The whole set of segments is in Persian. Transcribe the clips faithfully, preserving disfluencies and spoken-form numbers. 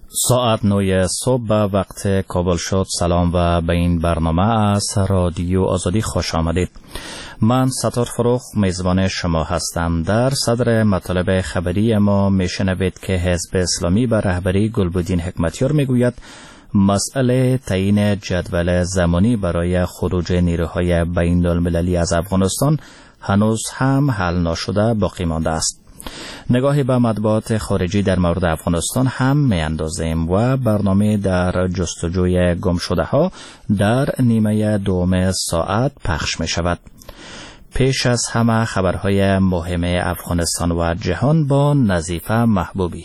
ساعت نه صبح به وقت کابل شد. سلام و به این برنامه از رادیو آزادی خوش آمدید. من ستار فروخ میزبان شما هستم. در صدر مطالب خبری ما میشنوید که حزب اسلامی به رهبری گلبدین حکمتیار میگوید مسئله تعیین جدول زمانی برای خروج نیروهای بین المللی از افغانستان هنوز هم حل نشده باقی مانده است. نگاهی به مطبوعات خارجی در مورد افغانستان هم می اندازیم و برنامه در جستجوی گم شده ها در نیمه دوم ساعت پخش می شود. پیش از همه خبرهای مهم افغانستان و جهان با نظیفه محبوبی.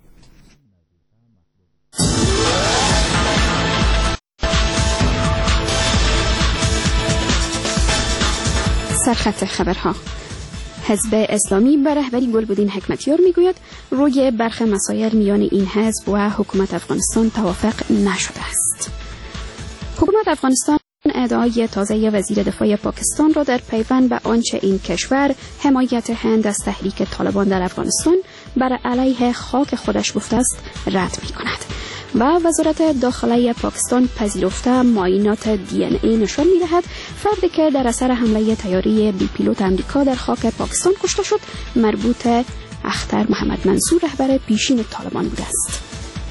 سرخط خبرها. حزب اسلامی به رهبری گلبدین حکمتیار میگوید روی برخی مسائل میان این حزب و حکومت افغانستان توافق نشده است. حکومت افغانستان ادعای تازه وزیر دفاع پاکستان را در پیوند به آنچه این کشور حمایت هند از تحریک طالبان در افغانستان بر علیه خاک خودش گفته است رد می‌کند. و وزارت داخله پاکستان پذیرفته معاینات دی ان ای نشان می‌دهد فردی که در اثر حمله طیاره بی پیلوت آمریکا در خاک پاکستان کشته شد مربوط اختر محمد منصور رهبر پیشین طالبان بوده است.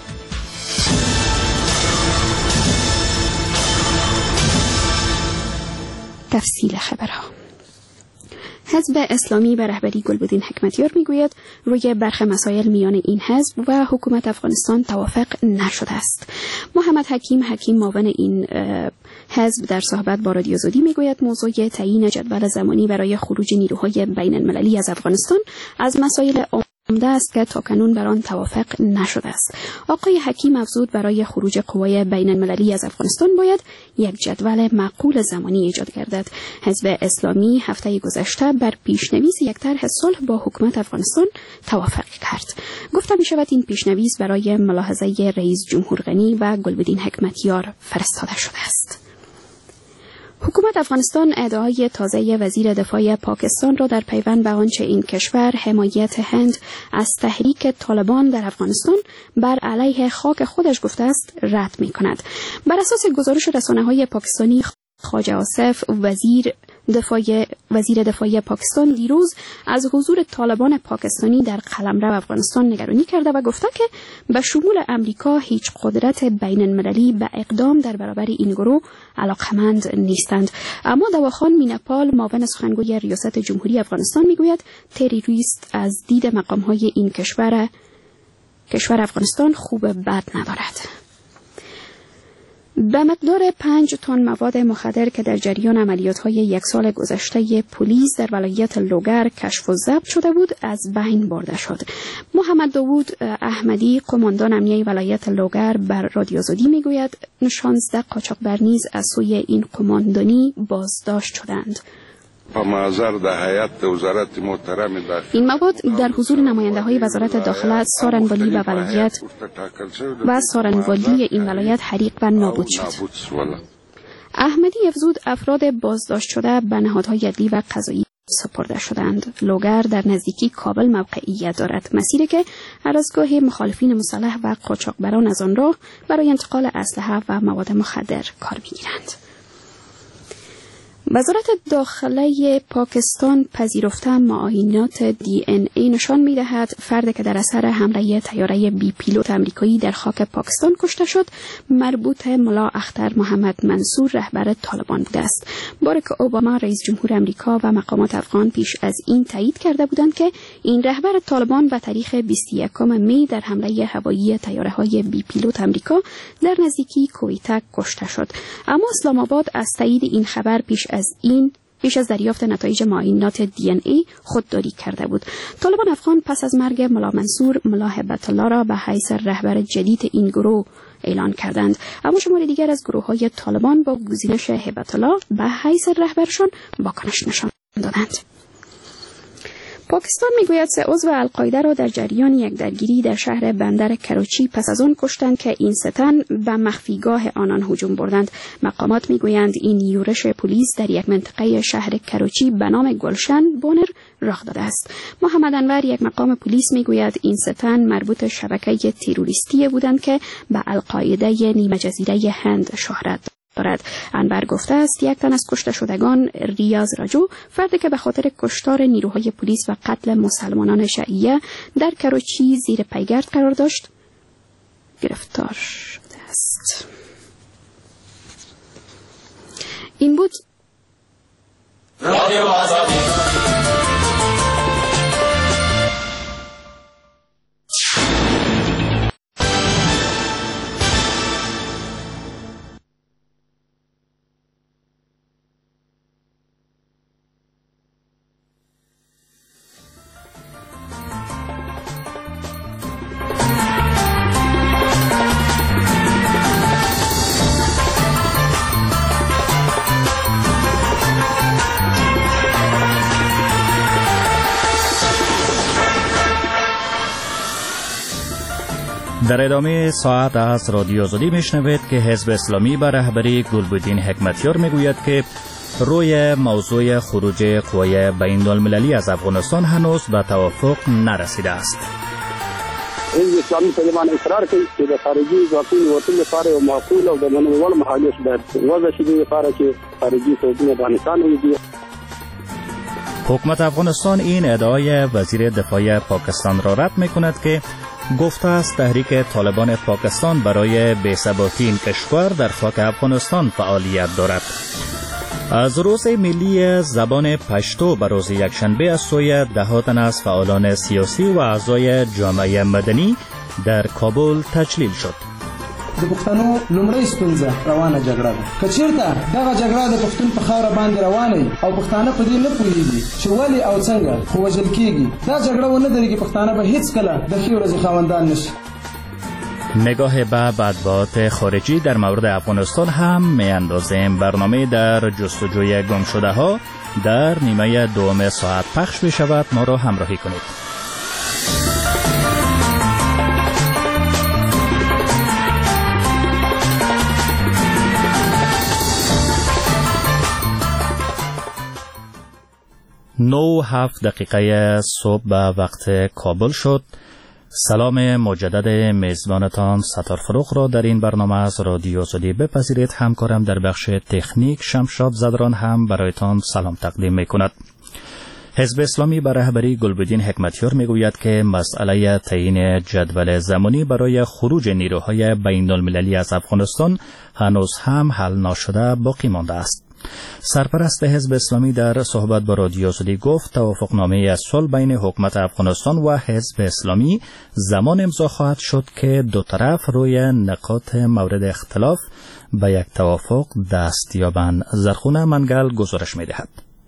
تفصیل خبرها. حزب اسلامی به رهبری گلبدین حکمتیار میگوید روی برخی مسائل میان این حزب و حکومت افغانستان توافق نشده است. محمد حکیم حکیم معاون این حزب در صحبت با رادیو آزادی میگوید موضوع تعیین جدول زمانی برای خروج نیروهای بین المللی از افغانستان از مسائل عمده است که تاکنون بر آن توافق نشده است. آقای حکیم افزود برای خروج قوای بین المللی از افغانستان باید یک جدول معقول زمانی ایجاد گردد. حزب اسلامی هفته گذشته بر پیشنویس یک طرح صلح با حکومت افغانستان توافق کرد. گفته می شود این پیشنویس برای ملاحظه رئیس جمهور غنی و گلبدین حکمتیار فرستاده شده است. حکومت افغانستان ادعای تازه وزیر دفاع پاکستان را در پیوند به آنچه این کشور حمایت هند از تحریک طالبان در افغانستان بر علیه خاک خودش گفته است رد می کند. بر اساس گزارش رسانه‌های پاکستانی خواجه آصف وزیر دفاع وزیر دفاع پاکستان دیروز از حضور طالبان پاکستانی در قلمرو افغانستان نگرانی کرده و گفته که به شمول امریکا هیچ قدرت بین المللی به اقدام در برابر این گروه علاقمند نیستند. اما دواخان مینپال معاون سخنگوی ریاست جمهوری افغانستان میگوید تروریست از دید مقام‌های این کشور کشور افغانستان خوب بد ندارد. به مقدار پنج تن مواد مخدر که در جریان عملیات‌های یک سال گذشته پلیس در ولایت لوگر کشف و ضبط شده بود از بین برده شد. محمد داوود احمدی قماندان امنیه ولایت لوگر بر رادیو آزادی میگوید شانزده قاچاقبر نیز از سوی این قماندانی بازداشت شدند. این مواد در حضور نماینده های وزارت داخله، سارنوالی و ولایت و سارنوالی این ولایت حریق و نابود شد. احمدی افزود افراد بازداشت شده به نهادهای عدلی و قضایی سپرده شدند. لوگر در نزدیکی کابل موقعیت دارد، مسیری که هر از گاهی مخالفین مسلح و قاچاقبران از آن راه برای انتقال اسلحه و مواد مخدر کار می‌گیرند. وزارت داخله پاکستان پذیرفته معاینات دی ان ای نشان می‌دهد فردی که در اثر حمله طیاره بی پیلوت آمریکایی در خاک پاکستان کشته شد مربوط ملا اختر محمد منصور رهبر طالبان بوده است. باراک اوباما رئیس جمهور آمریکا و مقامات افغان پیش از این تایید کرده بودند که این رهبر طالبان به تاریخ بیست و یکم می در حمله هوایی طیاره‌های بی پیلوت آمریکا در نزدیکی کویته کشته شد. اما اسلام آباد از تایید این خبر پیش از این پیش از دریافت نتایج معاینات دی ان ای خودداری کرده بود. طالبان افغان پس از مرگ ملا منصور ملا هبت الله را به حیث رهبر جدید این گروه اعلان کردند. اما شماری دیگر از گروه‌های طالبان با گزینش هبت الله به حیث رهبرشان واکنش نشان دادند. پاکستان میگوید سه عضو القاعده را در جریان یک درگیری در شهر بندر کراچی پس از آن کشتند که این سه تن به مخفیگاه آنان هجوم بردند. مقامات میگویند این یورش پلیس در یک منطقه شهر کراچی به نام گلشن بونر رخ داده است. محمد انور، یک مقام پلیس، میگوید این سه تن مربوط شبکه تروریستی بودند که به القاعده نیمه جزیره هند شهرت دارد. انور گفته است یک تن از کشته شدگان، ریاض راجو، فردی که به خاطر کشتار نیروهای پلیس و قتل مسلمانان شیعه در کراچی زیر پیگرد قرار داشت، گرفتار شده است. این بود رادیو آزادی. در ادامه ساعت از رادیو آزادی میشنوید که حزب اسلامی به رهبری گلبدین حکمتیار میگوید که روی موضوع خروج قوای بین المللی از افغانستان هنوز به توافق نرسیده است. حزب اسلامی په دې اصرار کوي چې د خارجي ځواکونو وتل لپاره یو معقول او د منلو محالیت باید وضع شي لپاره چې خارجي ځواکونه د افغانستان ویدي. حکومت افغانستان این ادعای وزیر دفاع پاکستان را رد میکند که گفته است تحریک طالبان پاکستان برای بی‌ثباتی این کشور در خاک افغانستان فعالیت دارد. از روز ملی زبان پشتو به روز یکشنبه از سوی ده تن از فعالان سیاسی و اعضای جامعه مدنی در کابل تجلیل شد. د پښتنو لومړی ستونزه روانه جګړه ده. که چېرته دغه جګړه د پښتون په خاوره باندې روانه او پښتانه په دې نه پوهېږي چې ولې او څنګه خو وژل کېږي، دا جګړه ونه درېږي، پښتانه به هیڅکله د ښې ورځې خاوندان نشي. نگاه به بدبات خارجی در مورد افغانستان هم میاندازیم. برنامه در جستجوی گم شده ها در نیمه دوم ساعت پخش می شود. ما را همراهی کنید. نو هفت دقیقه صبح به وقت کابل شد. سلام مجدد میزبانتان ستار فروخ را در این برنامه از رادیو آزادی بپذیرید. همکارم در بخش تکنیک شمشاد زدران هم برایتان سلام تقدیم می کند. حزب اسلامی به رهبری گلبدین حکمتیار می گوید که مسئله تعیین جدول زمانی برای خروج نیروهای بین المللی از افغانستان هنوز هم حل نشده باقی مانده است. سرپرست حزب اسلامی در صحبت با رادیو آزادی گفت توافقنامه از صلح بین حکومت افغانستان و حزب اسلامی زمان امضا خواهد شد که دو طرف روی نقاط مورد اختلاف به یک توافق دست یابند. زرخونه منگل گزارش می‌دهد.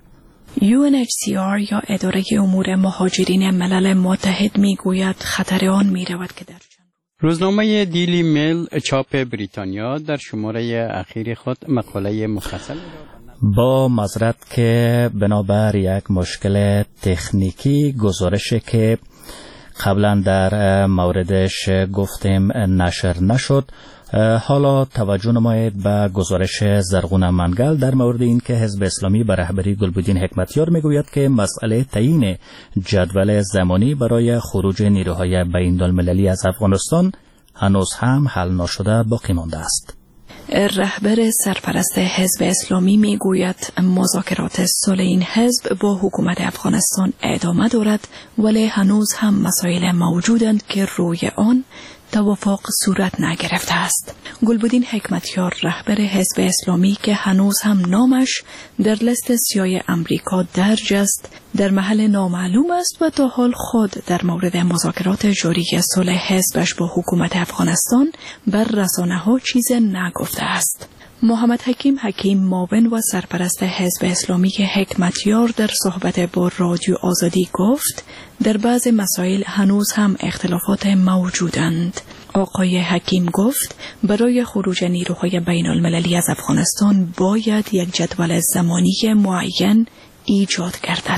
یو ان اچ سی آر یا اداره امور مهاجرین ملل متحد میگوید خطر آن میرود که در روزنامه دیلی میل چاپ بریتانیا در شماره اخیر خود مقاله مفصل با معذرت که بنابر یک مشکل تکنیکی گزارشی که قبلا در موردش گفتیم نشر نشد، حالا توجه نمایید به گزارش زرغون منگل در مورد این که حزب اسلامی به رهبری گلبدین حکمتیار میگوید که مسئله تعیین جدول زمانی برای خروج نیروهای بین المللی از افغانستان هنوز هم حل نشده باقی مانده است. رهبر سرپرست حزب اسلامی میگوید مذاکرات صلح این حزب با حکومت افغانستان ادامه دارد، ولی هنوز هم مسائل موجودند که روی آن توافق صورت نگرفته است. گلبدین حکمتیار رهبر حزب اسلامی که هنوز هم نامش در لیست سیاه امریکا درج است در محل نامعلوم است و تا حال خود در مورد مذاکرات جاری صلح حزبش با حکومت افغانستان بر رسانه‌ها چیز نگفته است. محمد حکیم حکیم معاون و سرپرست حزب اسلامی حکمتیار در صحبت با رادیو آزادی گفت در بعض مسائل هنوز هم اختلافات موجودند. آقای حکیم گفت برای خروج نیروهای بین المللی از افغانستان باید یک جدول زمانی معین ایجاد گردد.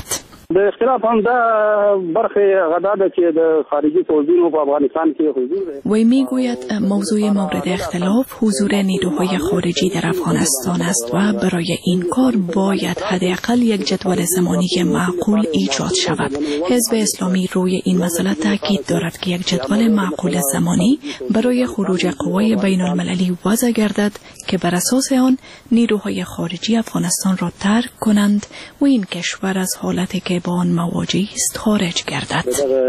د اختلاف هم دا برخه غدا ده که د خارجي پوځونو په افغانستان کې حضور ده. وی میگوید موضوع مورد اختلاف حضور نیروهای خارجی در افغانستان است و برای این کار باید حداقل یک جدول زمانی معقول ایجاد شود. حزب اسلامی روی این مسئله تاکید دارد که یک جدول معقول زمانی برای خروج قوای بین المللی وضع گردد که بر اساس آن نیروهای خارجی افغانستان را ترک کنند و این کشور از حالتی که با آن مواجه است خارج گردد.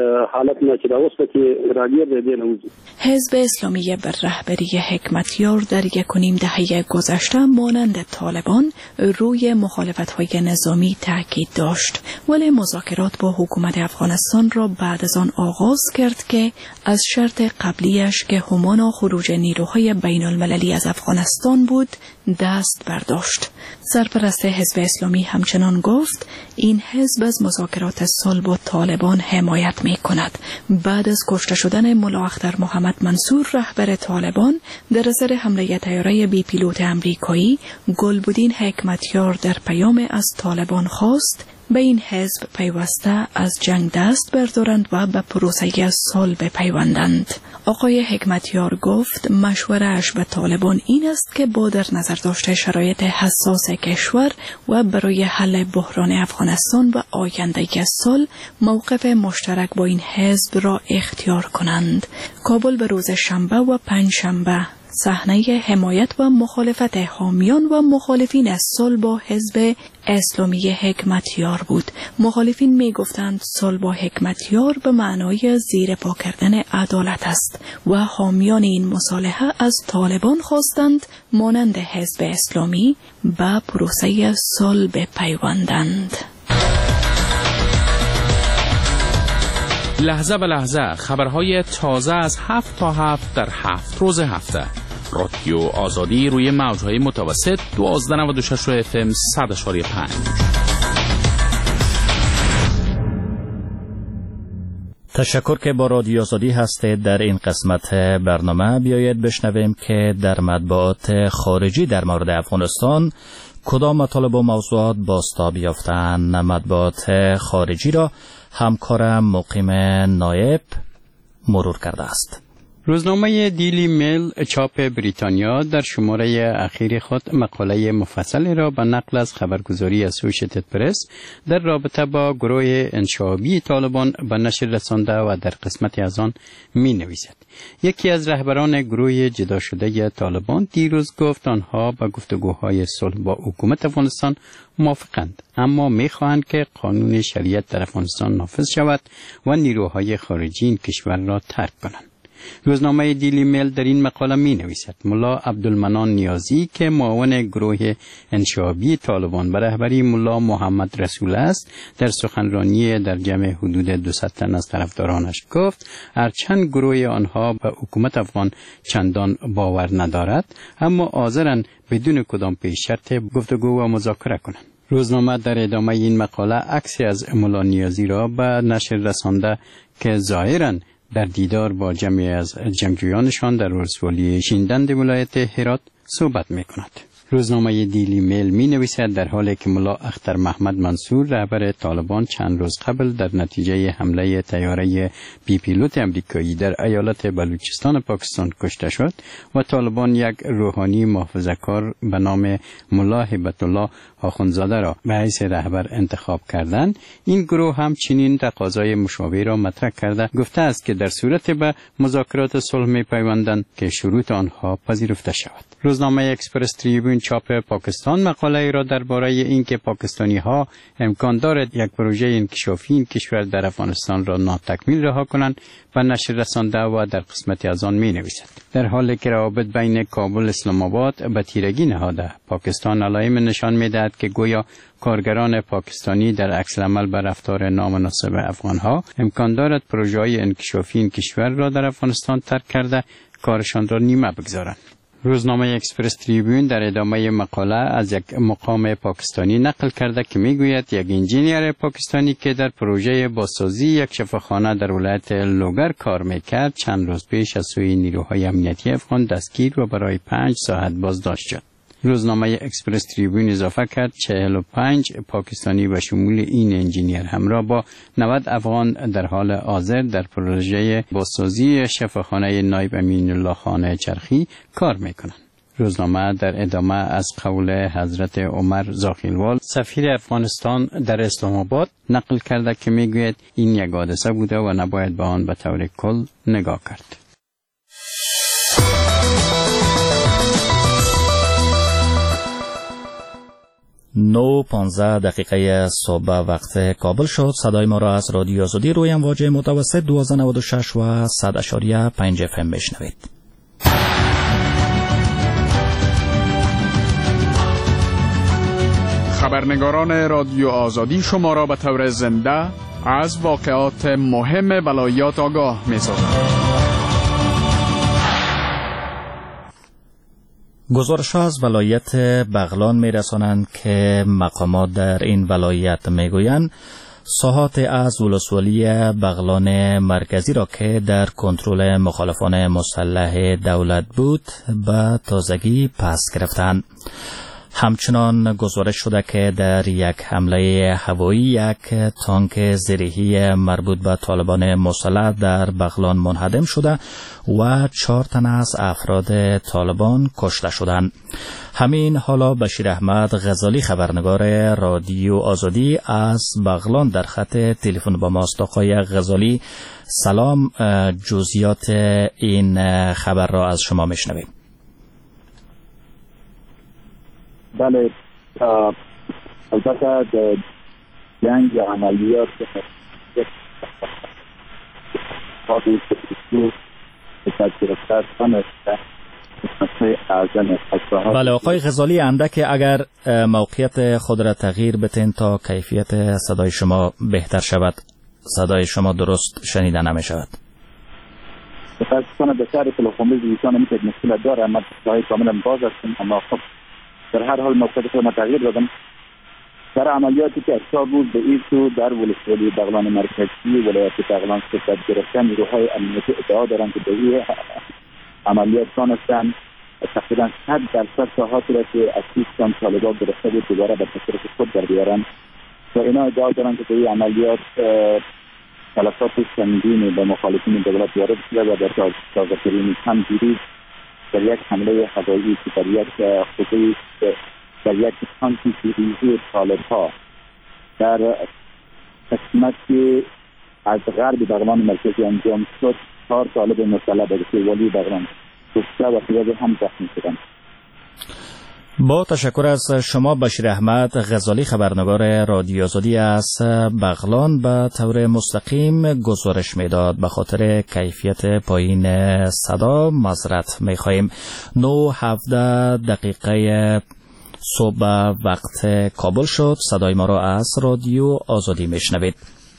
حزب اسلامی بر رهبری حکمتیار در یک و نیم دهه گذشته مانند طالبان روی مخالفت‌های نظامی تاکید داشت، ولی مذاکرات با حکومت افغانستان را بعد از آن آغاز کرد که از شرط قبلیش که همانا خروج نیروهای بین المللی از افغانستان بود دست برداشت. سرپرست حزب اسلامی همچنان گفت این حزب از مذاکرات صلح با طالبان حمایت می کند. بعد از کشته شدن ملا اختر محمد منصور رهبر طالبان در اثر حمله طیاره بی پیلوت امریکایی، گلبدین حکمتیار در پیام از طالبان خواست به این حزب پیوسته از جنگ دست بردارند و به پروسه صلح بپیوندند. آقای حکمتیار گفت مشوره‌اش به طالبان این است که با در نظر داشته شرایط حساس کشور و برای حل بحران افغانستان و آینده صلح موقف مشترک با این حزب را اختیار کنند. کابل به روز شنبه و پنج شنبه صحنه حمایت و مخالفت حامیان و مخالفین از صلح با حزب اسلامی حکمتیار بود. مخالفین می گفتند صلح با حکمتیار به معنای زیر پا کردن عدالت است و حامیان این مصالحه از طالبان خواستند مانند حزب اسلامی به پروسه صلح بپیوندند. لحظه به لحظه خبرهای تازه از هفت تا هفت در هفت روز هفته. رادیو آزادی روی موجهای متوسط دوازده نود و شش اف ام صد اشاری پنج. تشکر که با رادیو آزادی هستید. در این قسمت برنامه بیایید بشنویم که در مطبوعات خارجی در مورد افغانستان کدام مطالب و موضوعات بازتاب یافتند. مطبوعات خارجی را همکارم مقیم نایب مرور کرده است. روزنامه دیلی میل چاپ بریتانیا در شماره اخیر خود مقاله مفصلی را به نقل از خبرگزاری اسوشیتد پرس در رابطه با گروه انشابی طالبان به نشر رسانده و در قسمتی از آن می نویسد. یکی از رهبران گروه جدا شده طالبان دیروز گفت آنها به گفتگوهای صلح با حکومت افغانستان موافقند، اما می خواهند که قانون شریعت در افغانستان نافذ شود و نیروهای خارجی این کشور را ترک کنند. روزنامه دیلی میل در این مقاله می نویسد ملا عبدالمنان نیازی که معاون گروه انشابی طالبان به رهبری ملا محمد رسول است، در سخنرانی در جمع حدود دویست تن از طرفدارانش گفت هرچند گروه آنها به حکومت افغان چندان باور ندارد، اما حاضرند بدون کدام پیش شرط گفتگو و مذاکره کنند. روزنامه در ادامه این مقاله عکسی از ملا نیازی را به نشر رسانده که ظاهراً در دیدار با جمعی از جمعجویانشان در ولسوالی شیندند ولایت هرات صحبت می کند. روزنامه دیلی میل می نویسد در حالی که ملا اختر محمد منصور رهبر طالبان چند روز قبل در نتیجه حمله طیاره بی پیلوت امریکایی در ایالت بلوچستان پاکستان کشته شد و طالبان یک روحانی محافظه‌کار به نام ملا هیبت الله آخوندزاده را به حیث رهبر انتخاب کردند، این گروه هم چنین تقاضای مشابه را مطرح کرده گفته است که در صورت به مذاکرات صلح می پیوندند که شروط آنها پذیرفته شود. روزنامه اکسپرس تریبون چاپ پاکستان مقاله را درباره اینکه پاکستانی ها امکان دارد یک پروژه انکشافی این کشور در افغانستان را ناتکمیل رها کنند و نشر رسانده و در قسمتی از آن می نویسد. در حالی که روابط بین کابل اسلام آباد به تیرگی نهاده، پاکستان علائم نشان می دهد که گویا کارگران پاکستانی در عکس العمل به رفتار نامناسب افغانها امکان دارد پروژه های انکشافی این کشور را در افغانستان ترک کرده کارشان را نیمه بگذارند. روزنامه اکسپرس تریبون در ادامه مقاله از یک مقام پاکستانی نقل کرده که میگوید یک انجینیر پاکستانی که در پروژه بازسازی یک شفاخانه در ولایت لوگر کار میکرد چند روز پیش از سوی نیروهای امنیتی افغان دستگیر و برای پنج ساعت بازداشت شد. روزنامه اکسپرس تریبیون اضافه کرد چهل و پنج پاکستانی و شمول این انجینیر همراه با نود افغان در حال حاضر در پروژه بازسازی شفاخانه نایب امین الله خان چرخی کار میکنند. روزنامه در ادامه از قول حضرت عمر زاخیلوال سفیر افغانستان در اسلام آباد نقل کرده که میگوید این یک حادثه بوده و نباید به آن به طور کل نگاه کرد. نو پانزده دقیقه صبح وقت کابل شد. صدای ما را از رادیو آزادی روی امواج متوسط دویست و نود و شش و صد اشاریه پنج اف ام بشنوید. خبرنگاران رادیو آزادی شما را به طور زنده از واقعات مهم ولایات آگاه می‌سازند. گزارش از ولایت بغلان می‌رسانند که مقامات در این ولایت می‌گویند ساحات از ولسوالی بغلان مرکزی را که در کنترل مخالفان مسلح دولت بود به تازگی پس گرفتند. همچنان گزارش شده که در یک حمله هوایی یک تانک زرهی مربوط به طالبان مسلح در بغلان منهدم شده و چهار تن از افراد طالبان کشته شدند. همین حالا بشیر احمد غزالی خبرنگار رادیو آزادی از بغلان در خط تلفن با ماست. آقای غزالی سلام، جزئیات این خبر را از شما میشنویم. بله، البته در جنگ و عملیات بله آقای غزالی، اندک اگر موقعیت خود را تغییر بتین تا کیفیت صدای شما بهتر شود. صدای شما درست شنیده نمی شود. متاسفانه بسیار تلفن‌های دوستان میشه مشکل داره، اما صدای کاملا باز است، اما خب در هر حال موقعیت خود تغییر دادم. در عملیاتی که اشتباه بود به این سو در ولسوالی بغلان مرکزی ولایت بغلان صورت گرفتن، نیروهای امنیتی ادعا دارند که به این عملیات دانستند تقریبا صد درصد ساحاتی را که از سیستان طالبان گرفته بود دوباره به تصرف خود در بیارند و اینا ادعا دارند که به این عملیات تلفات سنگینی به مخالفین دولت وارد شده و در تازه‌ترین هم دیروز در یک حمله هوایی که در یک خطوطی در یک تانکی سیریزی طالب‌ها در قسمتی از غرب بغلان مرکزی انجام شد، چهار طالب مسلح به ولسوالی بغلان کشته و تعداد هم زخمی شدند. با تشکر از شما بشیر احمد غزالی خبرنگار رادیو آزادی از بغلان به طور مستقیم گزارش میداد. به خاطر کیفیت پایین صدا معذرت میخواهیم. نه هفده دقیقه صبح وقت کابل شد. صدای ما را از رادیو آزادی میشنوید.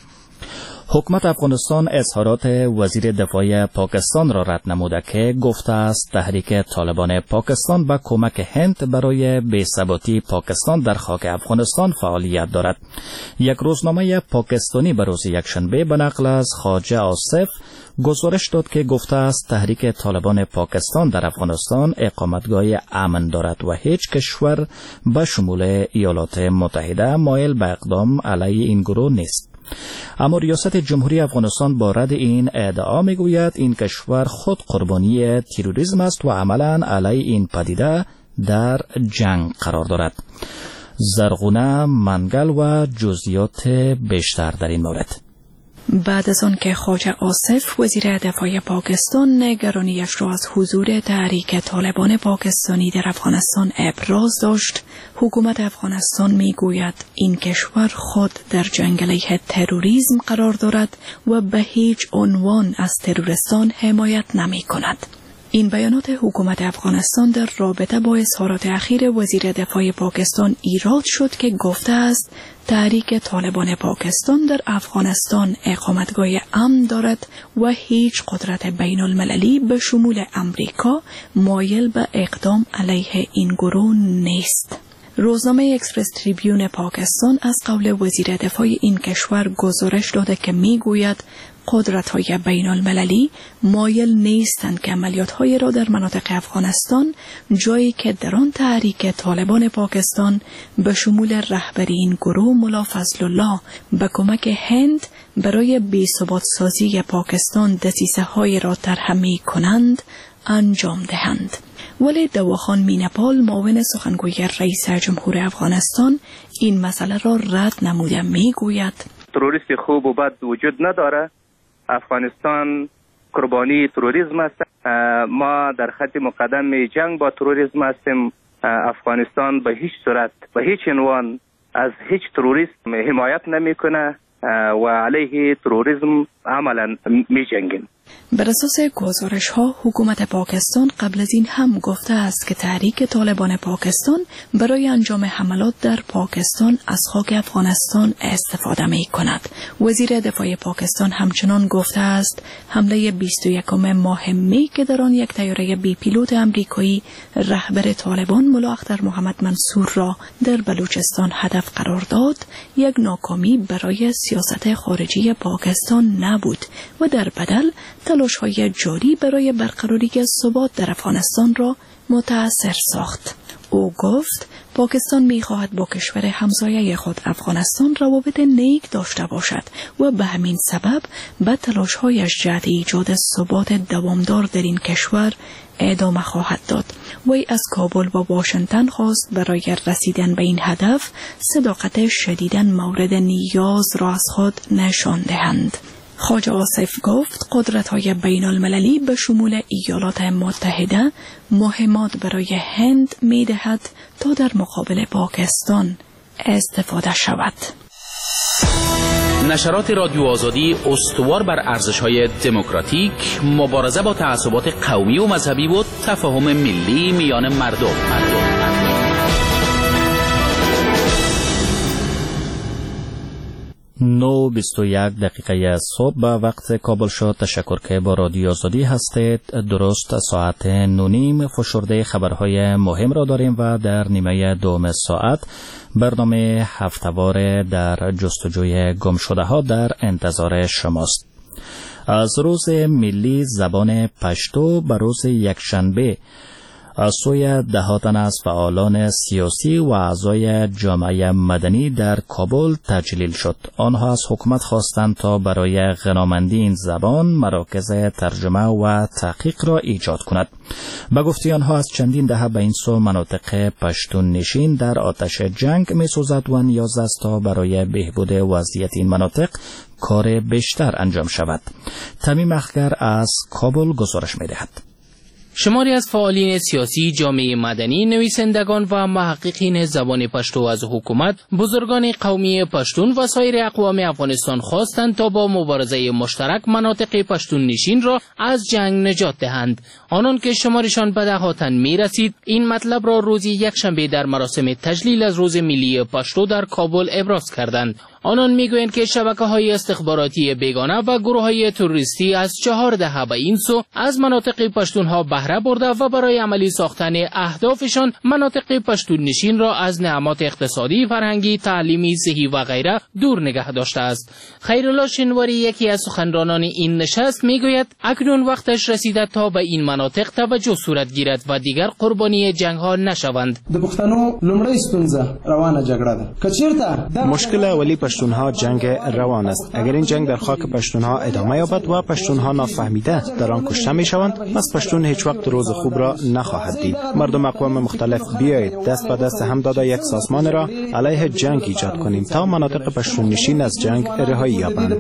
حکومت افغانستان اظهارات وزیر دفاع پاکستان را رد نموده که گفته است تحریک طالبان پاکستان با کمک هند برای بی‌ثباتی پاکستان در خاک افغانستان فعالیت دارد. یک روزنامه پاکستانی به روز یکشنبه به نقل از خواجه آصف گزارش داد که گفته است تحریک طالبان پاکستان در افغانستان اقامتگاه امن دارد و هیچ کشور به شمول ایالات متحده مایل به اقدام علیه این گروه نیست. اما ریاست جمهوری افغانستان با رد این ادعا میگوید این کشور خود قربانی تروریسم است و عملاً علیه این پدیده در جنگ قرار دارد. زرغونه منگل و جزئیات بیشتر در این مورد. بعد از آن که خواجه آصف وزیر دفاع پاکستان نگرانیش را از حضور تحریک طالبان پاکستانی در افغانستان ابراز داشت، حکومت افغانستان میگوید این کشور خود در جنگ علیه تروریسم قرار دارد و به هیچ عنوان از تروریستان حمایت نمی کند. این بیانات حکومت افغانستان در رابطه با اظهارات اخیر وزیر دفاع پاکستان ایراد شد که گفته است تحریک طالبان پاکستان در افغانستان اقامتگاه امن دارد و هیچ قدرت بین المللی به شمول امریکا مایل به اقدام علیه این گروه نیست. روزنامه اکسپرس تریبیون پاکستان از قول وزیر دفاع این کشور گزارش داده که میگوید قدرت‌های بین المللی مایل نیستند که عملیات‌های را در مناطق افغانستان، جایی که در آن تحریک طالبان پاکستان به شمول رهبری این گروه ملا فضل الله به کمک هند برای بی‌ثبات سازی پاکستان دسیسه‌های را ترحمی کنند انجام دهند. ولی دواخان مینپال، معاون سخنگوی رئیس جمهور افغانستان، این مسئله را رد نموده میگوید تروریست خوب و بد وجود نداره. افغانستان قربانی تروریسم است. ما در خط مقدم جنگ با تروریسم هستیم. افغانستان به هیچ صورت به هیچ عنوان از هیچ تروریست حمایت نمیکنه و علیه تروریسم عملا می جنگیم. بر اساس گزارش ها، حکومت پاکستان قبل از این هم گفته است که تحریک طالبان پاکستان برای انجام حملات در پاکستان از خاک افغانستان استفاده می کند. وزیر دفاع پاکستان همچنان گفته است حمله بیست و یکم ماه می که در آن یک طیاره بی پیلوت امریکایی رهبر طالبان ملا اختر محمد منصور را در بلوچستان هدف قرار داد، یک ناکامی برای سیاست خارجی پاکستان نبود و در بدل تلاش‌های جاری برای برقراری ثبات در افغانستان را متأثر ساخت. او گفت پاکستان می‌خواهد با کشور همسایه خود افغانستان روابط نیک داشته باشد و به همین سبب به تلاش‌هایش جهت ایجاد ثبات دوامدار در این کشور ادامه خواهد داد. وی از کابل و واشنگتن خواست برای رسیدن به این هدف صداقت شدیداً مورد نیاز را از خود نشان دهند. خواجه آصف گفت قدرت‌های بین المللی به شمول ایالات متحده مهمات برای هند می‌دهد تا در مقابل پاکستان استفاده شود. نشرات رادیو آزادی استوار بر ارزش‌های دموکراتیک، مبارزه با تعصبات قومی و مذهبی و تفاهم ملی میان مردم. مردم. نو بیست و یک دقیقه صبح به وقت کابل شد. تشکر که با رادیو آزادی هستید. درست ساعت نونیم فشرده خبرهای مهم را داریم و در نیمه دوم ساعت برنامه هفته‌وار در جستجوی گم شده ها در انتظار شماست. از روز ملی زبان پشتو به روز یکشنبه از سوی ده تن از فعالان سیاسی و اعضای جامعه مدنی در کابل تجلیل شد. آنها از حکومت خواستند تا برای غنامندی این زبان مراکز ترجمه و تحقیق را ایجاد کند. به گفته آنها از چندین دهه به این سو مناطق پشتون نشین در آتش جنگ می سوزد و نیاز است تا برای بهبود وضعیت این مناطق کار بیشتر انجام شود. تمیم اخگر از کابل گزارش می دهد. شماری از فعالین سیاسی، جامعه مدنی، نویسندگان و محققین زبان پشتو از حکومت، بزرگان قومی پشتون و سایر اقوام افغانستان خواستند تا با مبارزه مشترک مناطق پشتون نشین را از جنگ نجات دهند. آنان که شمارشان به ده تن می رسید، این مطلب را روزی یکشنبه در مراسم تجلیل از روز ملی پشتو در کابل ابراز کردند. آنان میگویند که شبکه‌های استخباراتی بیگانه و گروه‌های تروریستی از چهار دهه به این سو از مناطق پشتونها بهره برده و برای عملی ساختن اهدافشان مناطق پشتون نشین را از نعمات اقتصادی، فرهنگی، تعلیمی، صحی و غیره دور نگه داشته است. خیرالله شنواری، یکی از سخنرانان این نشست، میگوید اکنون وقتش رسیده تا به این مناطق توجه صورت گیرد و دیگر قربانی جنگ‌ها نشوند. د پښتنو لومړی ستونزه روانه جګړه ده. کچیرته مشکل اولی پشتونها جنگ روان است. اگر این جنگ در خاک پشتونها ادامه یابد و پشتونها نافهمیده در آن کشته میشوند، پس پشتون هیچ وقت روز خوب را نخواهد دید. مردم اقوام مختلف بیایید دست به دست هم داده یک سازمان را علیه جنگ ایجاد کنیم تا مناطق پشتون نشین از جنگ رهایی یابند.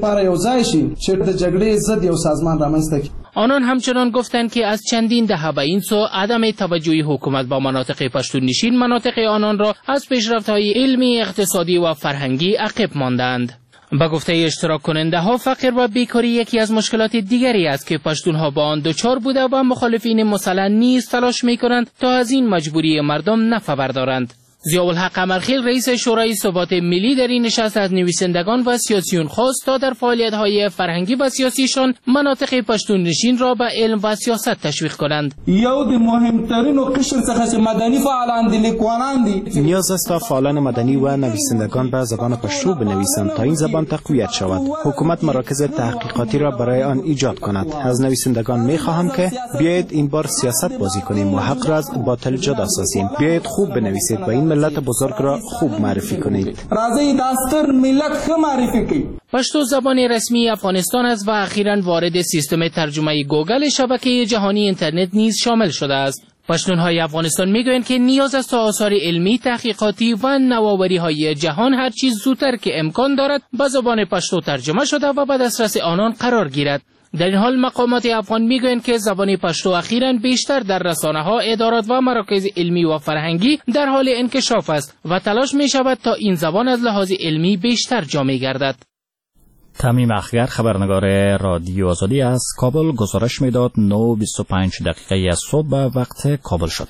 آنان همچنان گفتند که از چندین دهه به این سو عدم توجهی حکومت با مناطق پشتون نشین مناطق آنان را از پیشرفت‌های علمی، اقتصادی و فرهنگی عقب ماندند. با گفته اشتراک کننده ها، فقر و بیکاری یکی از مشکلات دیگری است که پشتونها با آن دچار بوده و مخالفین مسلح نیز تلاش می کنند تا از این مجبوری مردم نفع بردارند. ضیاءالحق قمرخیل رئیس شورای ثبات ملی در این نشست از نویسندگان و سیاسیون خواست تا در فعالیت‌های فرهنگی و سیاسیشان مناطق پشتون نشین را به علم و سیاست تشویق کنند. یو د مهمترین قشر څخه مدني فعالان دي لیکوالان دي. نیاز است تا فعالان مدنی و نویسندگان به زبان پشتو بنویسند تا این زبان تقویت شود. حکومت مراکز تحقیقاتی را برای آن ایجاد کند. از نویسندگان می‌خواهم که بیایید این بار سیاست بازی کنیم و حق را از باطل جدا سازیم. بیایید خوب بنویسید و این ملت بزرگ را خوب معرفی کنید. راځي داستر ملت ښه معرفی کړئ. پشتو زبان رسمی افغانستان است و اخیراً وارد سیستم ترجمه گوگل شبکه جهانی اینترنت نیز شامل شده است. پشتون‌های افغانستان میگویند که نیاز است تا آثار علمی، تحقیقاتی و نوآوری‌های جهان هر چیز زودتر که امکان دارد به زبان پشتو ترجمه شده و به دسترس آنان قرار گیرد. در این حال مقامات افغان میگویند که زبان پشتو اخیراً بیشتر در رسانه‌ها، ادارات و مراکز علمی و فرهنگی در حال انکشاف است و تلاش می‌شود تا این زبان از لحاظ علمی بیشتر جامع گردد. تمیم اخگر خبرنگار رادیو آزادی از کابل گزارش میداد. نه و بیست و پنج دقیقه از صبح به وقت کابل شد.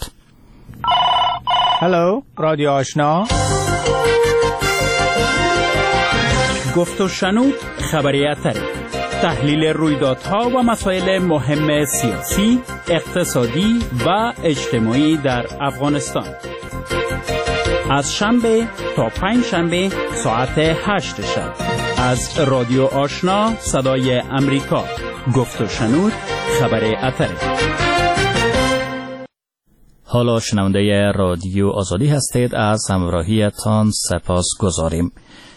هلو رادیو آشنا، گفت و شنود خبری اتری، تحلیل رویدادها و مسائل مهم سیاسی، اقتصادی و اجتماعی در افغانستان. از شنبه تا پنج شنبه ساعت هشت شب از رادیو آشنا صدای امریکا. گفت و شنود خبر اتری. حالا شنونده رادیو آزادی هستید. از همراهیتان سپاس گذاریم.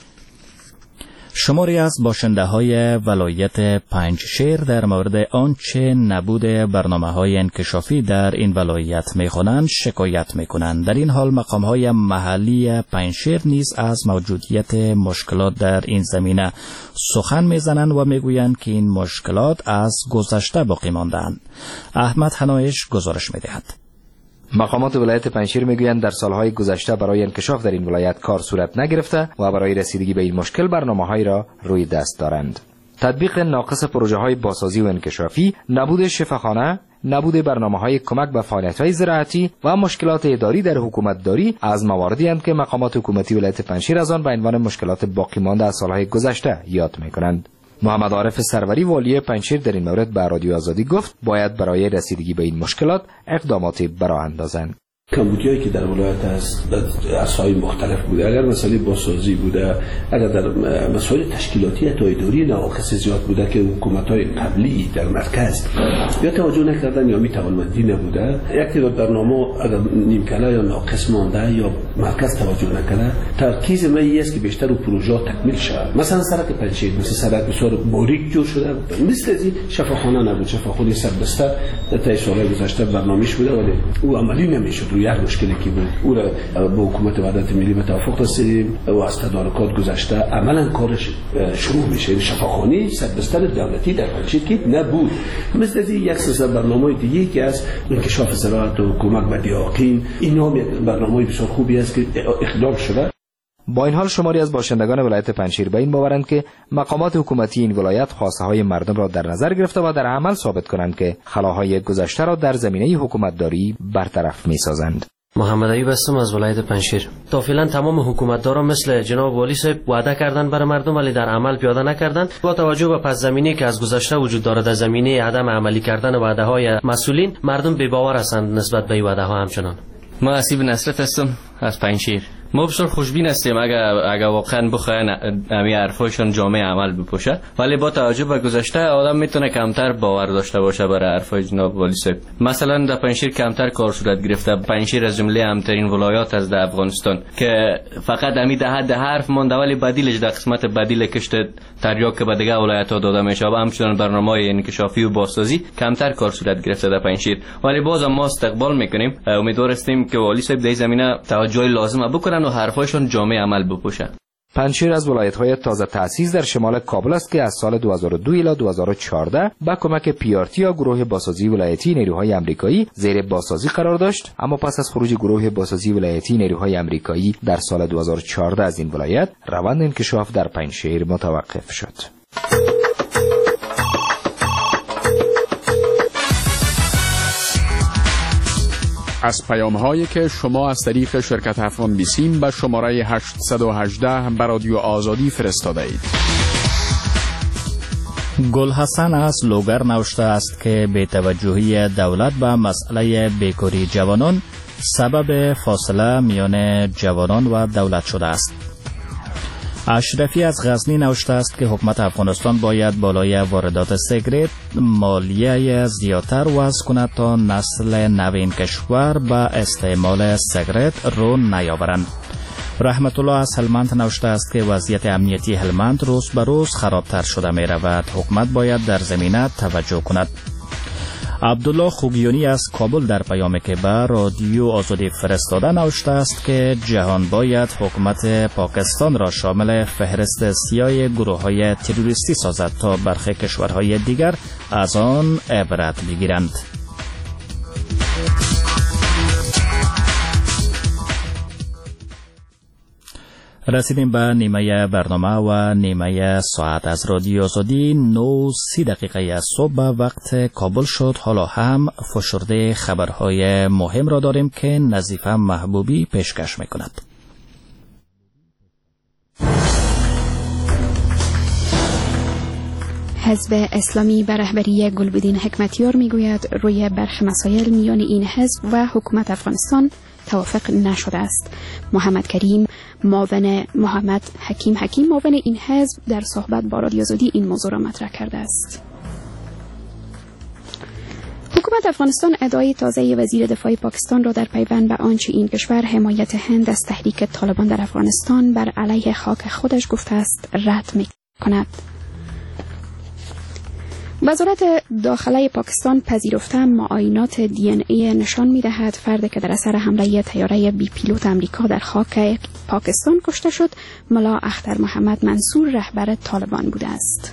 شماری از باشنده‌های ولایت پنجشیر در مورد آنچه نبود برنامه‌های انکشافی در این ولایت می‌خوانند شکایت می‌کنند. در این حال مقام‌های محلی پنجشیر نیز از موجودیت مشکلات در این زمینه سخن می‌زنند و می‌گویند که این مشکلات از گذشته باقی مانده‌اند. احمد حنایش گزارش می‌دهد. مقامات ولایت پنجشیر میگویند در سالهای گذشته برای انکشاف در این ولایت کار صورت نگرفته و برای رسیدگی به این مشکل برنامه‌هایی را روی دست دارند. تطبیق ناقص پروژه‌های بازسازی و انکشافی، نبود شفاخانه، نبود برنامه‌های کمک به فعالیت‌های زراعتی و مشکلات اداری در حکومتداری از مواردی اند که مقامات حکومتی ولایت پنجشیر از آن به عنوان مشکلات باقی مانده از سالهای گذشته یاد می‌کنند. محمد عارف سروری والی پنجشیر در این مورد به رادیو آزادی گفت باید برای رسیدگی به این مشکلات اقداماتی برآ اندازند. کمبودیایی که در ولایت است در عرصه‌های مختلف بوده، اگر مسئله بازسازی بوده، اگر در مسائل تشکیلاتی و اداری نواقص زیاد بوده که حکومت‌های قبلی در مرکز یا توجه نکردن یا میتوانمندی نبوده، یک تعداد برنامه اگر نیمکله یا ناقص مانده یا مرکز توجه نکنه، ترکیز من است که بیشتر پروژه تکمیل شود. مثلا سرک پنجشیر مثل سرک بسیار باریک جور شده، مثل از شفاخانه نبود، شفاخانه سربسته در سال‌های گذشته برنامه‌اش بوده ولی او عملی نمی‌شد. یک مشکلی که بود او را با حکومت وحدت ملی به توافق رسیدیم و از تدارکات گذشته عملا کارش شروع میشه. شفاخانه سربستر دولتی در پنجشیر که نبود، مثل از یک سلسله برنامه‌های دیگه که از انکشاف زراعت و کمک به دیاقین، این هم یک برنامه بسیار خوبی است که اقدام شده. با این حال شماری از باشندگان ولایت پنجشیر به این باورند که مقامات حکومتی این ولایت خواسته های مردم را در نظر گرفته و در عمل ثابت کنند که خلاهای گذشته را در زمینه حکومتداری برطرف می‌سازند. محمد ایوب هستم از ولایت پنجشیر. تا فعلا تمام حکومتداران مثل جناب والی صاحب وعده کردن برای مردم ولی در عمل پیاده نکردند. با توجه به پس زمینه‌ای که از گذشته وجود دارد در زمینه عدم عملی کردن وعده‌های مسئولین، مردم بی‌باور هستند نسبت به این وعده‌ها. همچنان ما اسیب نصرت هستم از پنجشیر. ما بسیار خوشبین هستیم اگر اگر واقعا بخواین همین حرفایشون جامعه عمل بپوشه، ولی با توجه به گذشته آدم میتونه کمتر باور داشته باشه برای حرفای جناب والی صاحب. مثلا در پنجشیر کمتر کار صورت گرفته. پنجشیر از جمله امترین ولایات از در افغانستان که فقط همین ده حد حرف مونده ولی بدیلش در قسمت بدیل کشت تریاک که به دیگه ولایت‌ها داده میشه و همچنان برنامه‌های انکشافی و بازسازی کمتر کار صورت گرفته در پنجشیر. ولی باز ما استقبال میکنیم، امیدوار هستیم که والی صاحب در زمینه توجه لازم بکنن و حرفایشون جامعه عمل بپوشه. پنجشیر از ولایت‌های تازه تأسیس در شمال کابل است که از سال دو هزار و دو الی دو هزار و چهارده با کمک پی آر تی یا گروه بازسازی ولایتی نیروهای آمریکایی زیر بازسازی قرار داشت، اما پس از خروج گروه بازسازی ولایتی نیروهای آمریکایی در سال دو هزار و چهارده از این ولایت، روند انکشاف در پنجشیر متوقف شد. از پیام هایی که شما از طریق شرکت افغان بیسیم به شماره هشتصد و هجده به رادیو آزادی فرستاده اید. گل حسن از لوگر نوشته است که بی‌توجهی دولت به مسئله بیکاری جوانان سبب فاصله میان جوانان و دولت شده است. اشرفی از غزنی نوشته است که حکومت افغانستان باید بالای واردات سیگارت مالیه زیادتر وضع کند تا نسل نوین کشور به استعمال سیگارت رو نیاورند. رحمت الله از هلمند نوشته است که وضعیت امنیتی هلمند روز به روز خرابتر شده می رود. حکومت باید در زمینه توجه کند. عبدالله خوگیانی از کابل در پیامی که به رادیو آزادی فرستاده نوشته است که جهان باید حکومت پاکستان را شامل فهرست سیاه گروه‌های تروریستی سازد تا برخی کشورهای دیگر از آن عبرت بگیرند. رسیدیم به نیمه برنامه و نیمه ساعت از رادیو آزادی. نو سی دقیقه از صبح وقت کابل شد. حالا هم فشرده خبرهای مهم را داریم که نظیفه محبوبی پیشکش میکند. حزب اسلامی به رهبری گلبدین حکمتیار میگوید روی برخی مسائل میان این حزب و حکومت افغانستان توافق نشده است. محمد کریم معاون محمد حکیم حکیم معاون این حزب در صحبت با رادیو آزادی این موضوع را مطرح کرده است. حکومت افغانستان ادعای تازه وزیر دفاع پاکستان را در پیوند به آنچه این کشور حمایت هند از تحریک طالبان در افغانستان بر علیه خاک خودش گفته است رد می‌کند. وزارت داخله پاکستان پذیرفته معاینات دی ان ای نشان می‌دهد فردی که در اثر حمله طیاره بی پیلوت امریکا در خاک پاکستان کشته شد ملا اختر محمد منصور رهبر طالبان بوده است.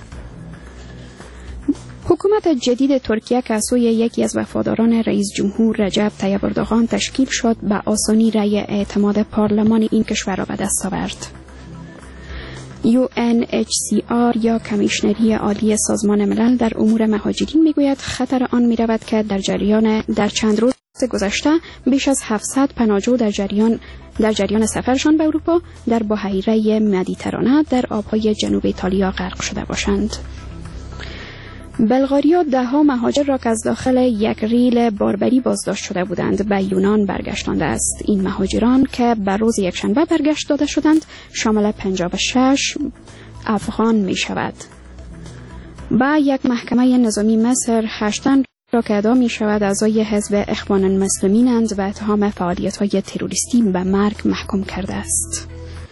حکومت جدید ترکیه که از سوی یکی از وفاداران رئیس جمهور رجب طیب اردوغان تشکیل شد به آسانی رأی اعتماد پارلمان این کشور را به دست آورد. یو ان اچ سی آر یا کمیشنری عالی سازمان ملل در امور مهاجرین میگوید خطر آن میرود که در جریان در چند روز گذشته بیش از هفتصد پناهجو در جریان در جریان سفرشان به اروپا در بحیره مدیترانه در آبهای جنوب ایتالیا غرق شده باشند. بلغاریا ده ها مهاجر را که از داخل یک ریل باربری بازداشت شده بودند به یونان برگشتانده است. این مهاجران که به روز یکشنبه برگشت داده شدند شامل پنجاه و شش افغان می شود. با یک محکمه نظامی مصر هشت تن را که ادعا می شود اعضای حزب اخوان المسلمین‌اند و اتهام فعالیت‌های تروریستی به مرگ محکوم کرده است.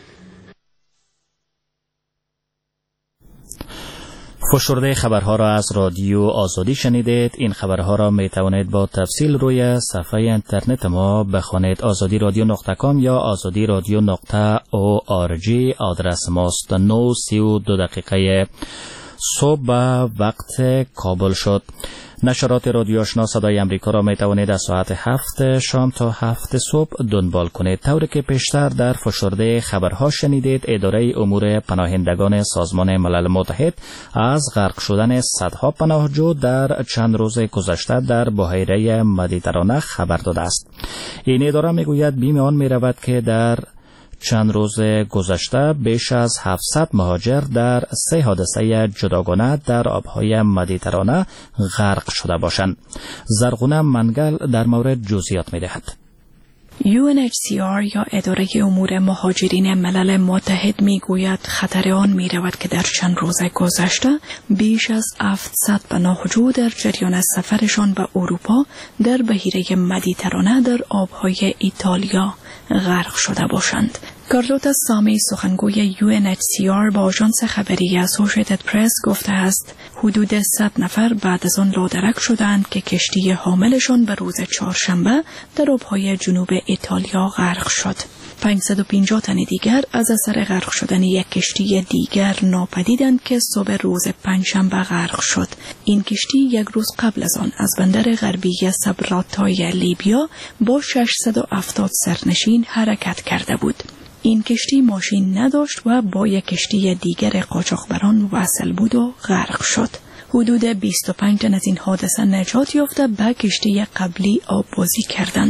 فشرده خبرها را از رادیو آزادی شنیدید. این خبرها را می توانید با تفصیل روی صفحه اینترنت ما بخوانید. آزادی رادیو نقطه کام یا آزادی رادیو نقطه او آر جی آدرس ماست. نو سی و دو دقیقه صبح وقت کابل شد. نشرات رادیو آشنا صدای امریکا را می توانید از ساعت هفت شام تا هفت صبح دنبال کنید. طوری که پیشتر در فشرده خبرها شنیدید، اداره امور پناهندگان سازمان ملل متحد از غرق شدن صدها پناهجو در چند روز گذشته در بحیره مدیترانه خبر داده است. این اداره می گوید بیم آن می رود که در چند روز گذشته بیش از هفتصد مهاجر در سه حادثه جداگانه در آبهای مدیترانه غرق شده باشند. زرغونه منگل در مورد جزئیات می‌دهد. یو ان اچ سی آر یا اداره امور مهاجرین ملل متحد میگوید خطر آن میرود که در چند روز گذشته بیش از هفتصد پناهجو در جریان سفرشان به اروپا در بحیره مدیترانه در آبهای ایتالیا غرق شده باشند. کارلوتا سامی سخنگوی یو ان اچ سی آر با آژانس خبری اسوشیتد پرس گفته است حدود صد نفر بعد از آن لادرک شدند که کشتی حاملشان به روز چهارشنبه در آبهای جنوب ایتالیا غرق شد. پانصد و پنجاه تن دیگر از اثر غرق شدن یک کشتی دیگر ناپدیدند که صبح روز پنجشنبه غرق شد. این کشتی یک روز قبل از آن از بندر غربی سبراتای لیبیا با ششصد و هفتاد سرنشین حرکت کرده بود. این کشتی ماشین نداشت و با یک کشتی دیگر قاچاقبران وصل بود و غرق شد. حدود بیست و پنج تن از این حادثه نجات یافته به کشتی قبلی آببازی کردند.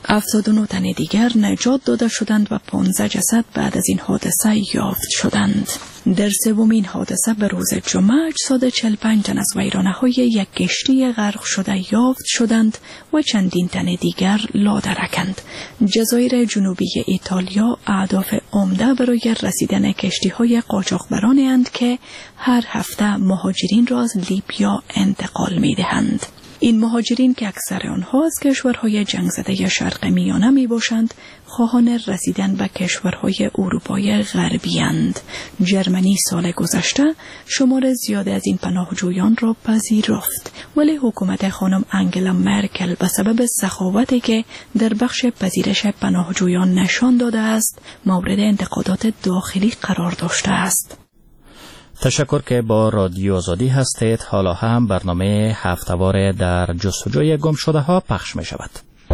هفتاد و نه تن دیگر نجات داده شدند و پانزده جسد بعد از این حادثه یافت شدند. در سومین حادثه به روز جمعه اجساد چهل و پنج تن از ویرانه‌های یک کشتی غرق شده یافت شدند و چندین تن دیگر لادرکند. جزایر جنوبی ایتالیا اهداف عمده برای رسیدن کشتی‌های قاچاقبرانی اند که هر هفته مهاجرین را از لیبیا انتقال می‌دهند. این مهاجرین که اکثر آنها از کشورهای جنگ زده شرق میانه می باشند، خواهان رسیدن به کشورهای اروپای غربی اند. جرمنی سال گذشته شمار زیاد از این پناهجویان را پذیرفت، ولی حکومت خانم انگلا مرکل به سبب سخاوتی که در بخش پذیرش پناهجویان نشان داده است، مورد انتقادات داخلی قرار داشته است. تشکر که با رادیو آزادی هستید. حالا هم برنامه هفته‌وار در جستجوی گم شده ها پخش می شود.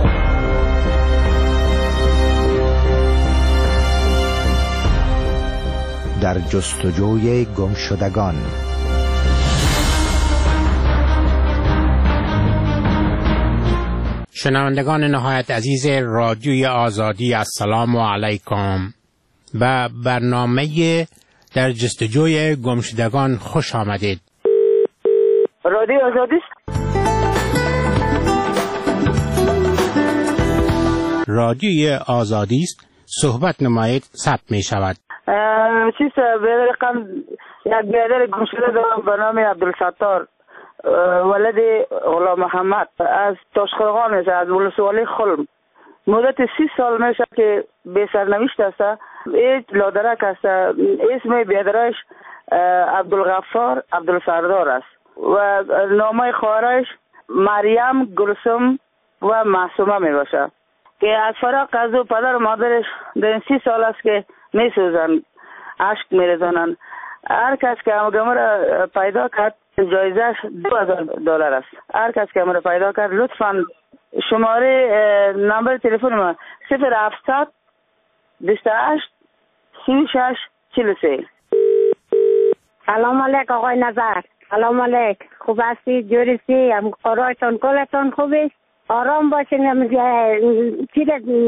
در جستجوی گم شدگان. شنوندگان نهایت عزیز رادیوی آزادی، السلام علیکم. به برنامه در جستجوی گمشدگان خوش آمدید. رادیو آزادی رادیوی آزادی است. صحبت نمایید ثبت می شود. چیز به رقم یک بیادر گمشده دارم به نام عبدالستار ولد غلام محمد از تاشقرغان میشه، از ولسوالی خلم. مدت سی سال میشه که به سرنوشت است. این لادرک است. اسم بیادرش عبدالغفار عبدالسردار است و نامه خواهرش مریم گلسم و معصومه می باشه که از فراق از او پدر و مادرش در سی سال است که می سوزن، عشق می رزانن. هر کس که همگامه را پیدا کرد جایزش دو هزار دلار است. هر کس که همه را پیدا کرد لطفاً شماره نمبر تلفن ما صفر هفتصد بیست و هشت سی و شش چهل و سه. سلام علیک آقای نظر. سلام علیک. خوب هستی؟ جوریستی؟ هم کارایتان کلتان خوبی؟ آرام باشین. چیز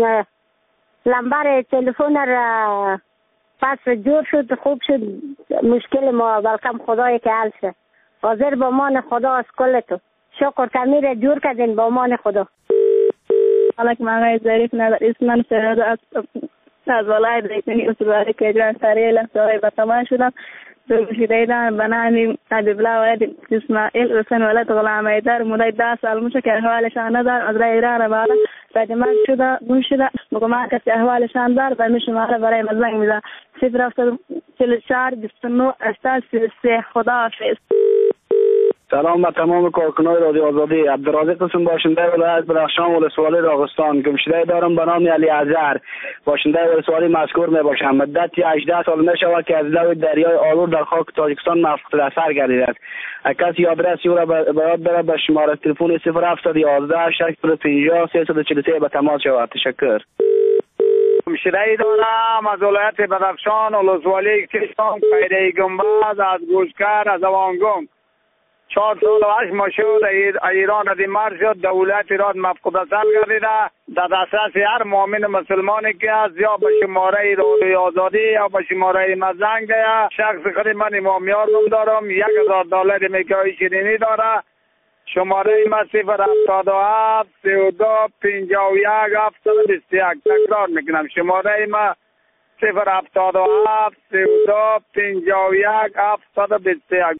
لمبر تلفن را پس جور شد، خوب شد. مشکل ما بلکم خدای که حل شد. حاضر با مان خدا از کلتو. شکر کمیر جور کردین با مان خدا. حالا که من آقای ظریف نظر اسم من شهاده از از ولایت ریتنی اصولی که جان سریع لحظه های بطمان شدم. دوشیده دارم بنامی عبیبلا ولد اسماعیل حسین ولد غلام ایدر مدت ده سال میشه که احوالشان ندارم. از رای ایران بالا رجمت شده گم شده مقام کسی احوالشان دار و میشه مالا برای مزنگ میده. صفر هفتاد چهل و چهار بیست و نه هشتاد سی و سه. خدا حافظ. سلام به تمام کارکنان رادیو آزادی. عبدالرازق قسم باشنده ولایت بدخشان ولسوالی راغستان. گمشده دارم به نام علی اظهر، باشنده ولسوالی مذکور می باشم. مدت هجده سال می شود که از لب دریای آلور در خاک تاجیکستان مفقود اثر گردیده است. کسی آدرس او را به یاد بره به شماره تلفن صفر هفتصد یازده شصت و پنج سیصد و چهل و سه به تماس شود. تشکر. گمشده دارم از ولایت بدخشان ولسوالی کشتام پیره گنبد از گوشکر از اوانگم. چهار سال و هشت ماه شد ایران از این مرد شد. دولت ایران مفقود اثر گردیده. در دسترس هر مؤمن مسلمانی که از یا به شماره رادیو آزادی یا به شماره مزنگ ده. شخص خود من امامیار رو دارم. یک هزار دلار میکای شیرینی داره. شماره ما صفر هفتاد و هفت سی و دو پنجاه و یک هفتاد و بیست و یک. تکرار میکنم شماره ما صفر هفتاد و هفت سی و دو پنجاه و یک هفتاد و بیست و یک.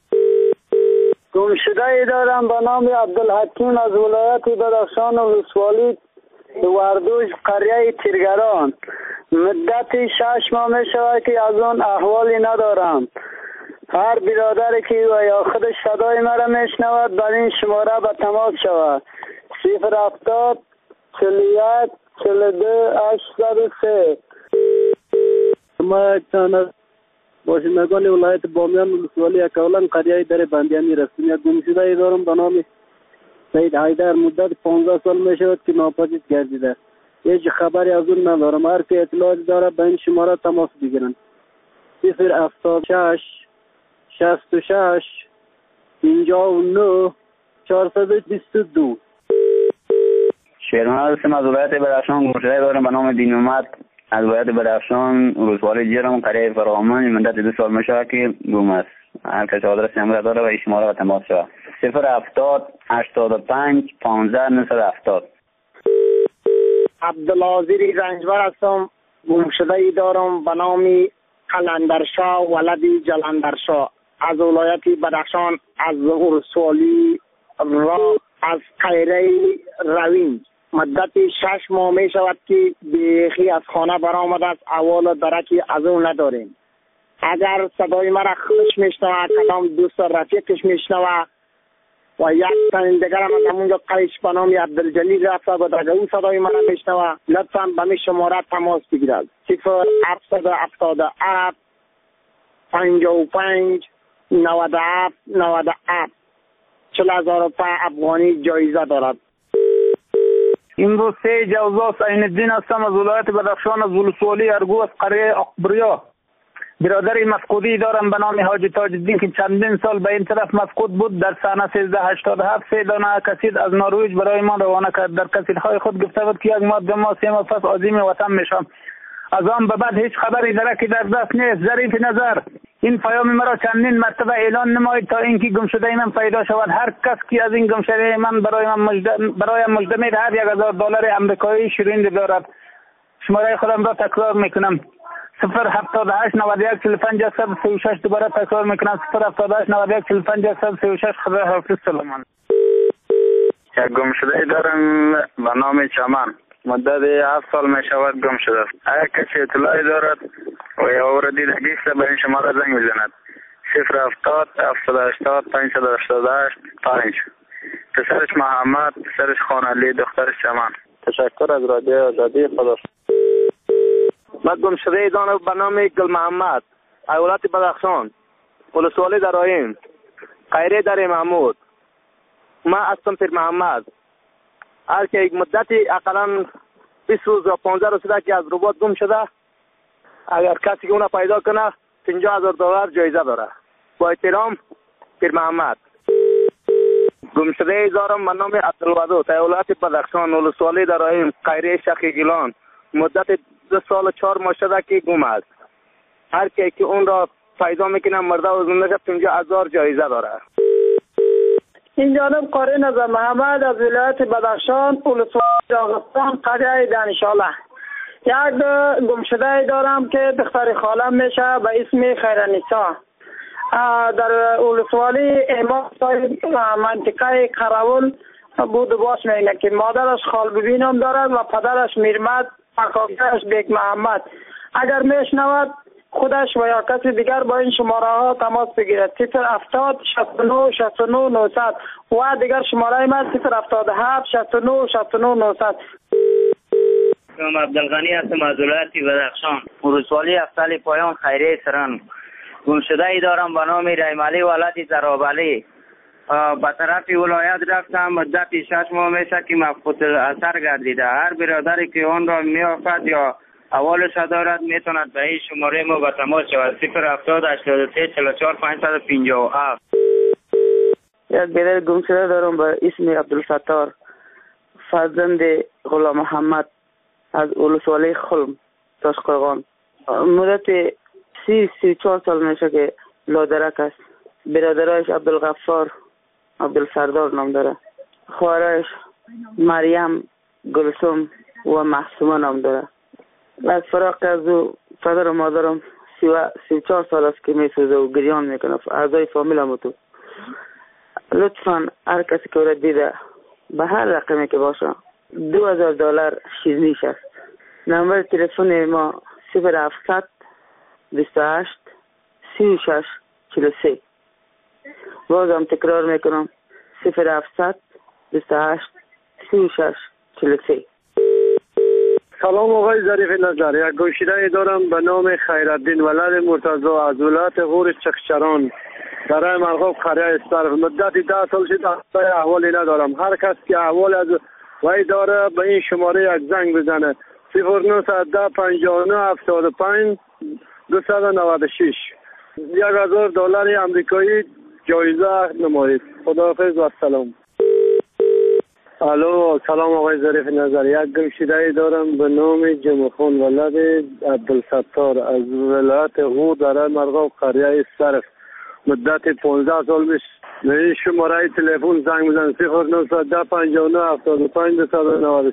گمشده دارم به نام عبدالحکیم از ولایت بدخشان ولسوالی وردوش قریه تیرگران. مدت شش ماه می شود که از آن احوالی ندارم. هر برادری که یا خودش صدای مرا میشنود بر این شماره به تماس شود. صفر هفتاد چهل و یک چهل و دو هشتصد و سه. ما چند باشندگان ولایت بامیان ولسوالی اکولان قریه در بندیانی رفتیم. یک گمشده دارم به نام سید حیدر. مدت پانزده سال می شود که ناپدید گردیده. هیچ خبری از اون ندارم. هر که اطلاعاتی داره به این شماره تماس بگیرن. صفر هفتاد و شش شصت و شش پنجاه و نه چهارصد و بیست و دو. شیرمحمد هستم از ولایت بدخشان. گمشده دارم به نام دین محمد از ولایت بدخشان، ولسوالی جرم، قریه فرامن. مدت دو سال میشه که گم است. هر کس آدرس نمره داره و شماره و تماس شود. صفر هفتاد هشتاد و پنج پانزده نهصد هفتاد. عبدالعزیز رنجبر هستم. گمشده ای دارم به نام قلندرشاه ولدی جلندرشاه از ولایت بدخشان، از ولسوالی را از قیره روین. مدت شش ماه می شود که بیخی از خانه برآمد است. اول درکی از اون نداریم. اگر صدای مرا خوش میشنوه، کدام دوست رفیقش میشنوه و یک تن دیگر هم از همونجا قیش به نام عبدالجلیل رفته و در اون صدای مرا میشنوه، لطفا به می شماره تماس بگیرد. صفر هفتصد و هفتاد و هفت پنجاه و پنج نود و هفت نود و هفت. چهل هزار روپیه افغانی جایزه دارد. امروز سه جوزاس عین الدین هستم از ولایت بدخشان، از ولسوالی ارگو، از قریه اقبریا. برادری مفقودی دارم به نام حاجی تاج الدین که چندین سال به این طرف مفقود بود. در سنه سیزده هشتاد و هفت سه دانه کسید از نروژ برای ما روانه کرد. در کسیدهای خود گفته بود که یک ماه دو ماه سه ماه پس عظیم وطن میشم. از آن به بعد هیچ خبری درکی در دست نیست. ظریف نظر این پیام مرا چندین مرتبه اعلان نمایید تا اینکه گمشده من پیدا شود. هر کس که از این گمشده من برای من مجد... برای مجده می‌دهد یک هزار دلار آمریکایی شیرین دارد. شماره خودم را تکرار میکنم: صفر هفتاد و هشت نود و یک چهل و پنج صد و سی و شش. دوباره تکرار میکنم: صفر هفتاد و هشت نود و یک چهل و پنج صد و سی و شش. خدا حافظ. سلام. یک گمشده دارم به نام چمن. مدت هفت سال می شود گم شده است. اگر کسی اطلاعی دارد و یا او را دیدگی است به این شماره زنگ بزند: صفر هفتاد هفتاد و هشتاد پانصد و هشتاد و هشت پنج. پسرش محمد، پسرش خانعلی، دخترش چمن. تشکر از رادیو آزادی. خدا. من گمشده دارم به نام گل محمد از ولایت بدخشان، ولسوالی درایم، قیره در محمود. من هستم پیر محمد. هر که یک مدتی اقلا بیست روز یا پانزده روز شده که از رباط گم شده. اگر کسی که اونو پیدا کنه پنجاه هزار دلار جایزه داره. با احترام، پیر محمد. گمشده ای دارم به نام عبدالودود از ولایت بدخشان، ولسوالی درایم، قیره شیخ گیلان. مدت دو سال و چهار ماه شده که گم است. هر کی که اون را پیدا میکنه مرده و زنده پنجاه هزار جایزه داره. این جانب قاری نظر محمد از ولایت بدخشان، ولسوالی داغستان، قریه دانشاله. یک گمشده دارم که دختر خالم میشه به اسم خیرنیسا. در ولسوالی امام صاحب منطقه قراول بود و باش میگه که مادرش خالببی نام دارد و پدرش میرمد، اکاکش بیگ محمد. اگر میشنود خودش و یا کسی دیگر با این شماره ها تماس بگیرد: صفر هفتاد شصت و نه شصت و نه نهصد و دیگر شماره من صفر هفتاد و هفت شصت و نه شصت و نه نهصد. من عبدالغنی هستم از ولایت بدخشان، ولسوالی افضل پایان، خیریه سران. گمشده ای دارم به نام رحمعلی ولد زرابعلی. به طرف ولایت رفتم. مدت شش ماه میشه که مفقود اثر گردیده. هر برادری که آن را میافد یا اولش دارد میتوند به این شماره ما به تماس شود: صفر هفتاد هشتاد و سه چهل و چهار پانصد و پنجاه و هفت. یک برادر گمشده دارم به اسم عبدالستار، فرزند غلام محمد از ولسوالی خلم تاشقرغان. مدت سی سی چهار سال میشه که لادرک است. برادرش عبدالغفار، عبدالسردار نام داره. خواهرش مریم، گلسوم و محسومه نام داره. از فراق از او پدر و مادرم سی و سی چهار سال است که میسوزه و گریان میکنه. اعضای فامیل هم تو. لطفا هر کسی که او را دیده به هر رقمی که باشه دو هزار دلار شیرینیش است. نمبر تلفن ما صفر هفتصد بیست و هشت سی و شش چهل و سه. بازم تکرار میکنم: صفر هفتصد بیست و هشت سی و شش چهل و سه. سلام آقای ظریف نظر. یک گمشده دارم به نام خیرالدین ولد مرتضی از ولایت غور چخچران، برای مرغوب قریه صرف. مدت ده سال شد احوالی ندارم. هر کس که احوال از وی داره به این شماره یک زنگ بزنه: صفر نهصد ده پنجاه و نه هفتاد و پنج دویست و نود و شش. یک هزار دلار آمریکایی جایزه نمایید. خداحافظ و سلام. الو سلام آقای ظریف نظر. یک گمشده دارم به نام جمعخان ولد عبدالستار از ولایت هو در مرغاب قریه صرف. مدت پانزده سال میشه به این شماره تلفن زنگ بزن صفر نهصد ده پنجاه و نه هفتاد و پنج دویست و نود.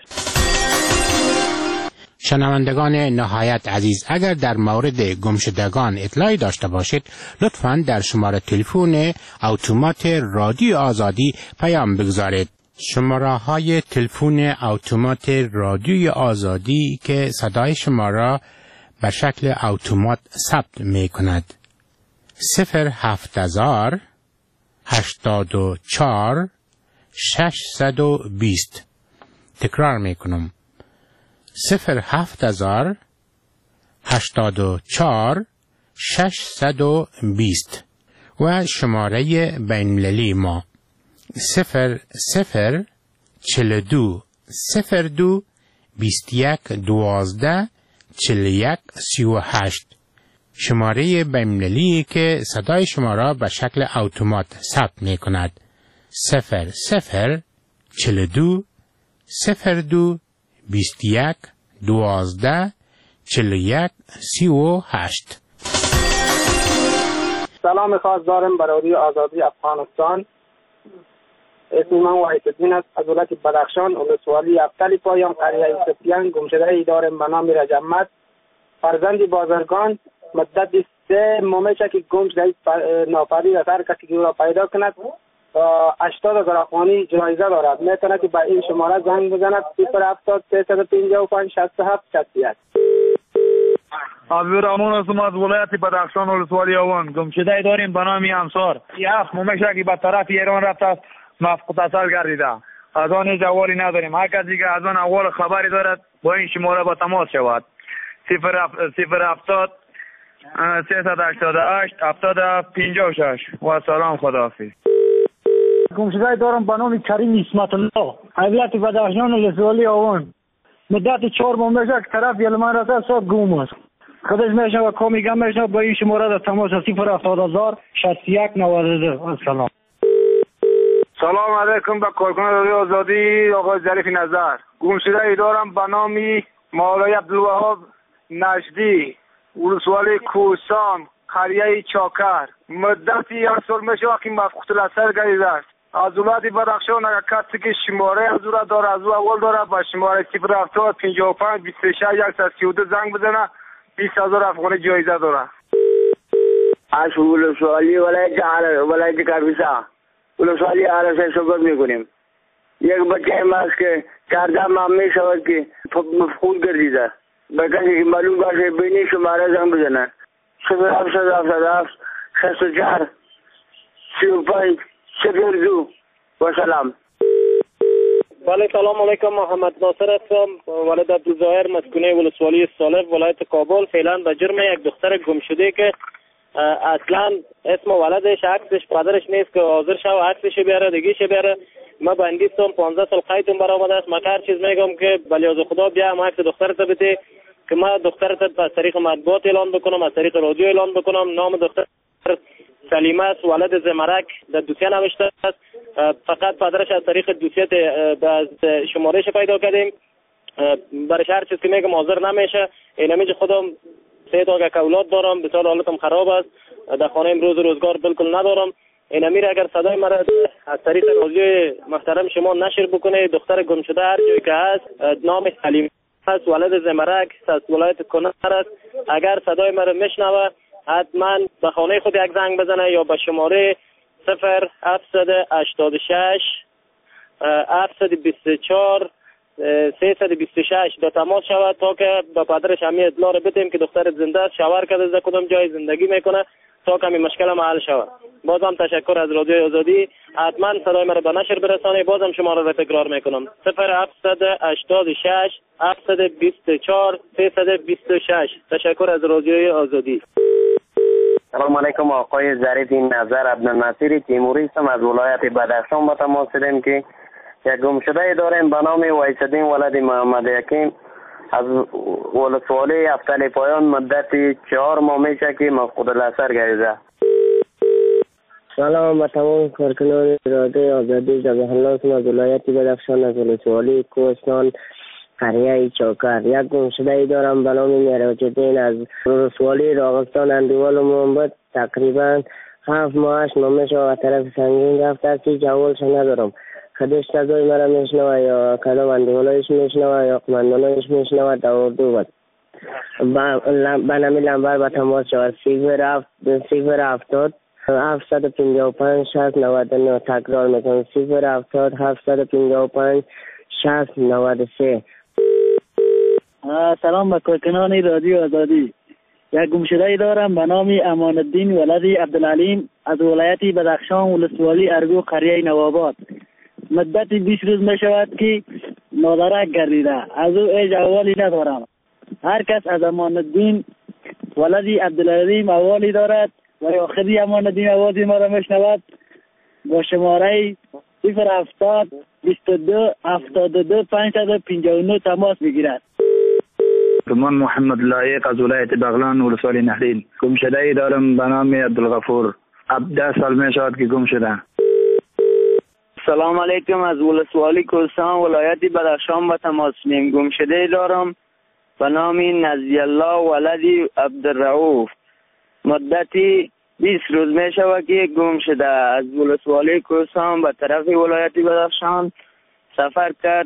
شنوندگان نهایت عزیز، اگر در مورد گمشدگان اطلاعی داشته باشید لطفاً در شماره تلفن اتومات رادیو آزادی پیام بگذارید. شماره های تلفن اتومات رادیوی آزادی که صدای شما را به شکل اتومات ثبت می کند: صفر هفت هزار هشتاد و چهار ششصد و بیست. تکرار می کنم: صفر هفت هزار هشتاد و چهار ششصد و بیست. و شماره بین‌المللی ما صفر صفر چهل و دو صفر دو بیست و یک دوازده چهل و یک سی و هشت. شماره بین‌المللی که صدای شما را به شکل اتومات ثبت می کند: صفر صفر چهل و دو صفر دو بیست و یک دوازده چهل و یک سی و هشت. سلام خاص دارم برای رادیو آزادی افغانستان. اسم من وحیدالدین است از ولایت بدخشان، ولسوالی افتلی پایان، قریه سپیان. گمشده ای دارم به نام رجمت، فرزند بازرگان. مدت سه ماه میشه که گمشده ناپدید است. هر کسی که او را پیدا کند هشتاد هزار افغانی جایزه دارد. میتونه که به این شماره زنگ بزند: صفر هفتاد سیصد و پنجاه و پنج شصت و هفت شصت و یک. عبدالرحمن هستم از ولایت بدخشان، ولسوالی اوان. گمشده ای داریم به نام امسار. هفت ماه میشه که به طرف ایران رفته است، مفقود گردیده. از آن هیچ احوالی نداریم. هر کسی که از آن احوال خبری دارد با این شماره با تماس شود: صفر هفتاد سیصد و هشتاد و هشت هفتاد پنجاه و شش. و سلام، خداحافظ. گمشده دارم به نام کریم اسمت الله، ولایت بدخشان، ولسوالی اوان. مدت چهار ماه میشه که طرف یلمان رفته صاحب گم است. خودش میشه و کامیگم میشه با این شماره در تماس: صفر هفتاد هزار شصت و یک نود و دو. سلام. سلام علیکم به کارکنان رادیو آزادی آقای ظریف نظر. گمشده ای دارم به نام مولای عبدالوهاب نجدی، ولسوالی کوهستان، قریه چاکر. مدت یک سال میشه که مفقود الاثر گردیده است. از ولایت بدخشان اگر کسی که شماره از او را داره، از او اول داره، با شماره صفر هفتاد پنجاه و پنج بیست و شش صد و سی و دو زنگ بزنه، بیست هزار افغانی جایزه داره. از ولسوالی ولایت ولایت کاپیسا، ولسوالی عرصه صحبت میکنیم. یک بچه ما است که چهارده ماه می شود که مفقود گردیده. به کسی که معلوم باشه بینی شماره زنگ بزنه: صفر هفتصد هفتاد و هفت شصت و چهار سی و پنج صفر دو. و سلام. بله سلام علیکم، محمد ناصر هستم، ولد عبدالظاهر، مسکونه ولسوالی صالح، ولایت کابل. فعلا به جرم یک دختر گمشده که اصلا اسم ولدش عکسش پدرش نیست که حاضر شو عکسش بیاره دیگه شه بیاره. ما بندیستم پانزده سال قیدم برآمده است. ما هر چیز میگم که بلیاز خدا بیا هم عکس دخترت بده که ما دخترت از طریق مطبوعات اعلان بکنم، از طریق رادیو اعلان بکنم. نام دختر سلیمه است، ولد زمرک، در دوسیه نوشته است. فقط پدرش از طریق دوسیه از شمارهش پیدا کردیم. برای هر چیز که میگم حاضر نمیشه. اینمی خودم سه تا که اولاد دارم، بسیار حالتم خراب است، در خانه امروز روزگار بالکل ندارم. این امیر اگر صدای مرا از طریق رادیو محترم شما نشر بکنه، دختر گم شده هر جایی که هست، نام سلیم است، ولد زمرک است، ولایت کنر است. اگر صدای مرا میشنوه حتما به خانه خود یک زنگ بزنه یا به شماره صفر هفتصد و هشتاد و شش هفتصد و بیست و چهار سیصد و بیست و شش به تماس شود تا که به پدرش همین اطلاع رو بدیم که دختر زنده است، شوهر کرده در کدام جای زندگی میکنه تا که همین مشکل حل شود. بازم تشکر از رادیو آزادی. حتما صدای مرا به نشر برسانید. بازم شما را تکرار میکنم: صفر هفتصد و هشتاد و شش هفتصد و بیست و چهار سیصد و بیست و شش. تشکر از رادیو آزادی. سلام علیکم آقای ظریف نظر. عبدالناصر تیموری هستم از ولایت بدخشان. با تماس شدیم که یک گمشده داریم به نام وحیدالدین ولد محمد یکیم از ولسوالی افتلی پایان. مدت چهار ماه میشه که مفقود الاثر گردیده. سلام به تمام کارکنان رادیو آزادی جبهه از ولایت بدخشان از ولسوالی کوهستان قریه چوکر. یک گمشده دارم به نام معراج‌الدین از ولسوالی راغستان اندوال محمد. تقریبا هفت ماه هشت ماه میشه و طرف سنگین رفته است که جوالش ندارم. خودش صدای مرا میشنوه یا کدام اندوالایش میشنوه یا قماندانایش میشنوه در اردو بود. به نمی لنبر به تماس شود صفر هفتاد هفتصد و پنجاه و پنج شصت نود و نه. تکرار میکنم صفر هفتاد هفتصد و پنجاه و پنج شصت نود و سه. سلام به کارکنان رادیو آزادی. یک گمشده دارم به نام امان الدین ولد عبدالعلیم از ولایت بدخشان ولسوالی ارگو قریه نواباد. مدت بیست روز می شود که نادرک گردیده. از او هیچ احوالی ندارم. هر کس از امان الدین ولد عبدالعلیم احوالی دارد و یا خودی امان الدین آوازی ما را میشنود با شماره صفر هفتاد بیست و دو هفتاد و دو پنجصد و پنجاه و نه تماس بگیرد. من محمد لایق از ولایت بغلان ولسوالی نهرین. گمشده ای دارم به نام عبدالغفور. ده سال می شود که گم شده. سلام علیکم، از ولسوالی کوهستان ولایت بدخشان با تماس میم. گمشده ای دارم به نام نزی الله ولدی عبدالرؤوف. مدتی بیست روز می شود که گم شده. از ولسوالی کوهستان به طرف ولایت بدخشان سفر کرد.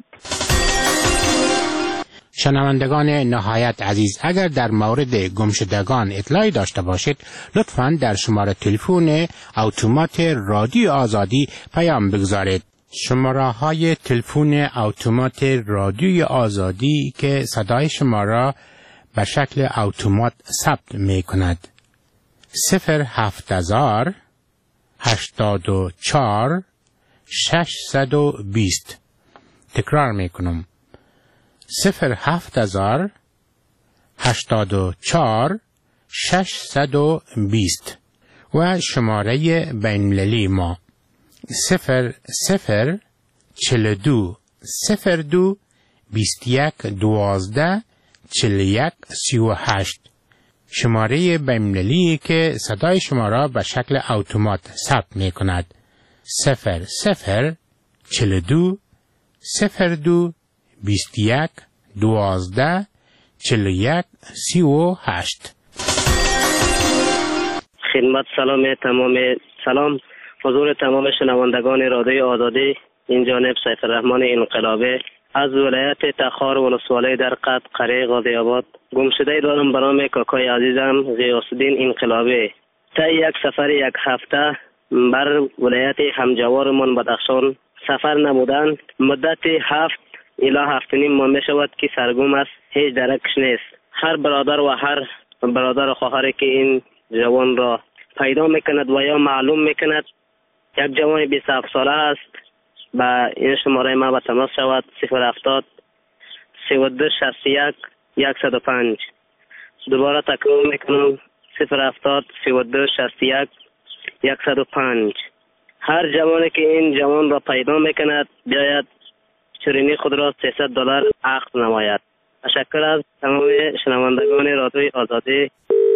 شنوندگان نهایت عزیز، اگر در مورد گمشدگان اطلاعی داشته باشید لطفاً در شماره تلفن اتومات رادیو آزادی پیام بگذارید. شماره های تلفن اتومات رادیو آزادی که صدای شما را به شکل اتومات ثبت می کند: صفر هفت هزار هشتاد و چهار ششصد و بیست. تکرار می کنم: صفر هفت هزار هشتاد و چهار ششصد و بیست. و شماره بین‌المللی ما صفر صفر چهل و دو صفر دو بیست و یک دوازده چهل و یک سی و هشت. شماره بین‌المللی که صدای شما را به شکل اتومات ثبت می کند: صفر صفر چهل و دو صفر دو بیست و یک دوازده چهل و یک سی و هشت. خدمت سلام تمام سلام حضور تمام شنوندگان رادیو آزادی. این جانب سیف الرحمن انقلابی از ولایت تخار ولسوالی در قد قریه غازی آباد. گمشده دارم به نام کاکای عزیزم غیاث الدین انقلابی. تا یک سفر یک هفته بر ولایت همجوار من بدخشان سفر نمودند. مدت هفت الی هفت نیم ماه می شود که سرگم است، هیچ درکش نیست. هر برادر و هر برادر و خواهری که این جوان را پیدا میکند و یا معلوم میکند، یک جوان بیست و هفت ساله است، با این شماره ما به تماس شود: صفر هفتاد سی و دو شصت و یک صد و پنج. دوباره تکرار میکنم: صفر هفتاد سی و دو شصت و یک صد و پنج. هر جوانی که این جوان را پیدا میکند بیاید چرینی خود را سیصد دلار عقد نماید. تشکر از تمام شنوندگان رادیوی آزادی.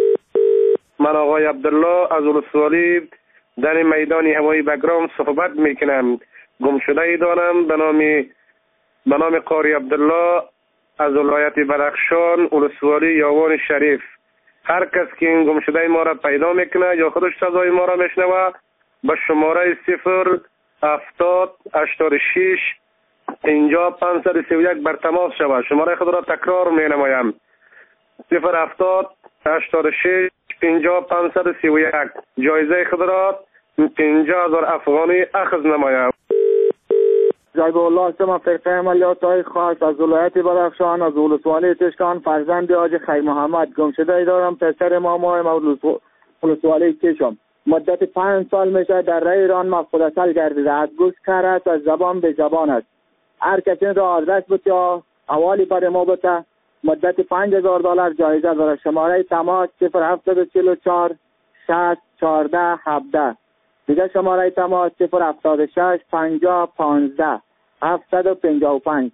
من آقای عبدالله از ولسوالی در میدان هوایی بگرام صحبت میکنم. گمشده ای دارم به نام به نام قاری عبدالله از ولایت بدخشان ولسوالی یاوان شریف. هر کس که این گمشده ما را پیدا میکنه یا خودش صدای ما را میشنوه به شماره صفر هفتاد هشتاد و شش اینجا پانصد و سی و یک بر تماس شود. شماره خود را تکرار می نمایم: صفر هفتاد هشتاد و شش اینجا پانصد و سی و یک. جایزه خود را پنجاه هزار افغانی اخذ نمایم. جایب الله شما فرقه عملیات های خاص از ولایت بدخشان از ولسوالی تشکان فرزند حاج خیر محمد. گمشده ای دارم، پسر مامای ولسوالی کشم. مدت پنج سال میشه در راه ایران مفقود اصل گردیده. از گوش کر است، از زبان به زبان است. هر کسی را آدرس بده یا حوالی پر ما بده مدت پنج هزار دلار جایزه داره. شماره تماس صفر هفتاد چهل و چهار شصت چهارده هفده. دیگه شماره تماس صفر هفتاد و شش پنجاه پانزده هفتصد و پنجاه و پنج.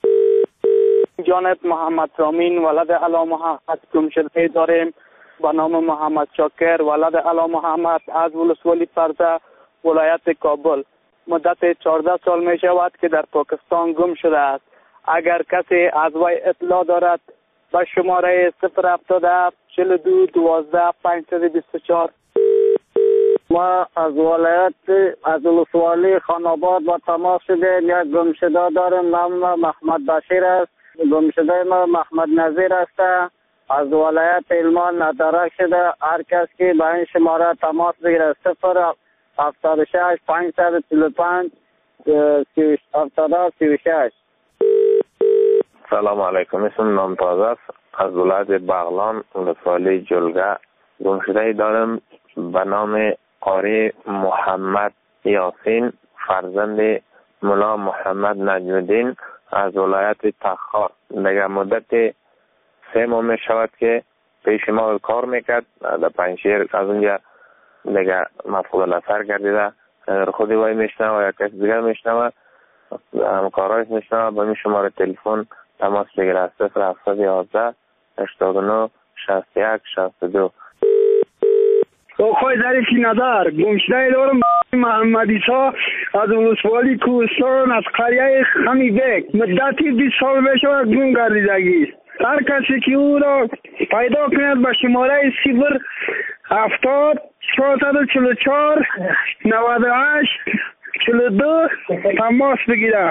جانب محمد رامین ولد علا محمد گمشده داریم به نام محمد شاکر ولد علا محمد از ولسوالی فرزه ولایت کابل. مدت چهارده سال می شود که در پاکستان گم شده است. اگر کسی از وی اطلاع دارد به شماره صفر هفتاد و هفت چهل و دو دوازده پانصد و بیست و چهار. ما از ولایت از ولسوالی خاناباد با تماس شدیم. یک گمشده داریم، نام محمد بشیر است. گمشده ما محمد نظیر است. از ولایت علمان ندارک شده. هر کس که به این شماره تماس بگیره صفر هفتاد و شش پانصد و چهل و پنج هفتاد و سی و شش. سلام علیکم، اسم نام تازه است. از ولایت بغلان ولسوالی جلگه گمشده دارم به نام قاری محمد یاسین فرزند ملا محمد نجم‌الدین از ولایت تخار. دیگه مدت سه ماه می شود که پیش ما کار میکرد. در پنجشیر از اونجا دیگه مفقود الاثر گردیده. اگر خودی وای میشنوه یا کسی دیگر میشنوه همکارایش میشنوه به می شماره تلفن تماس بگیره. صفر هفتصد و یازده هشتاد و نه شصت و یک شصت و دو. آقای ظریفی نظر گمشده دارم محمد عیسی از ولسوالی کوهستان از قریه خمی بک. مدتی بیست سال میشود گم گردیدگی است. هر کسی که او را پیدا کند به شماره صفر هفتاد چهارصد و چهل و چهار نود و هشت چهل و دو تماس بگیره.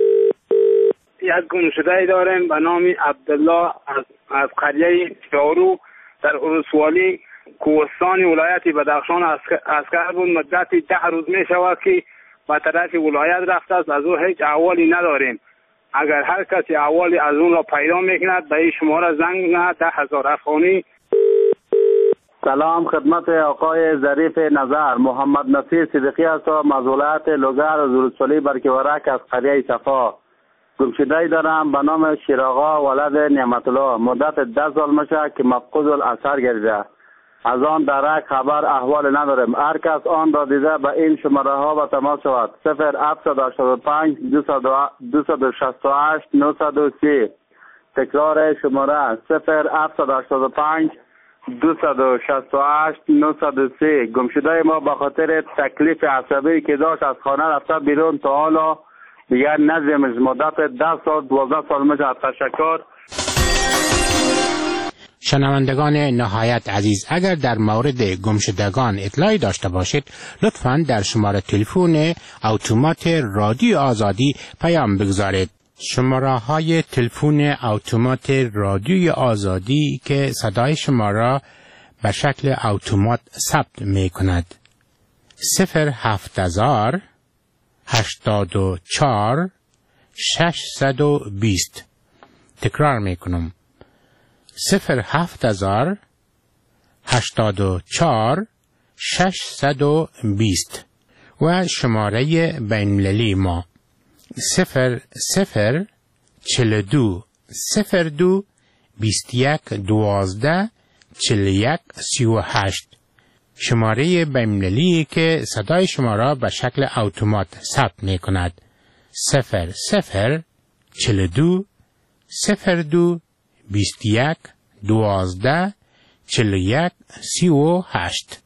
یک گمشده داریم به نام عبدالله از از قریه دارو در ولسوالی کوهستان ولایت بدخشان اسکر بود. مدت ده روز می شود که به طرف ولایت رفته است. از او هیچ احوالی نداریم. اگر هر کسی احوالی از اون را پیدا میکند به این شماره زنگ بزند. ده هزار افغانی. سلام خدمت آقای ظریف نظر. محمد نصیر صدیقی هستم از ولایت لوگر از ولسوالی برکیورک از قریه صفا. گمشده دارم به نام شیراغا ولد نعمت الله. مدت ده سال میشه که مفقود الاثر گردیده. از آن درک خبر احوال نداریم. هر کس آن را دیده به این شماره ها با تماس شود. صفر هفتصد و هشتاد و پنج دویست و شصت و هشت نهصد و سی. تکرار شماره صفر هفتصد و هشتاد و پنج دویست و شصت و هشت نهصد و سی. گمشده ما به خاطر تکلیف عصبی که داشت از خانه رفته بیرون تا حالا دیگر نزدیمش. مدت ده سال دوازده سال میشه. تشکر. شنوندگان نهایت عزیز، اگر در مورد گمشدگان اطلاعی داشته باشید لطفاً در شماره تلفن اتومات رادیو آزادی پیام بگذارید. شماره های تلفن اتومات رادیو آزادی که صدای شما را به شکل اتومات ثبت می کند: صفر هفت هزار هشتاد و چهار ششصد و بیست. تکرار می کنم: صفر هفت هزار هشتاد و چهار ششصد و بیست. و شماره بین‌المللی ما صفر صفر چهل و دو صفر دو بیست و یک دوازده چهل و یک سی و هشت. شماره بین‌المللی که صدای شما را به شکل اتومات ثبت می کند: صفر صفر چهل و دو صفر دو بیست و یک دوازده چهل و یک سی و هشت.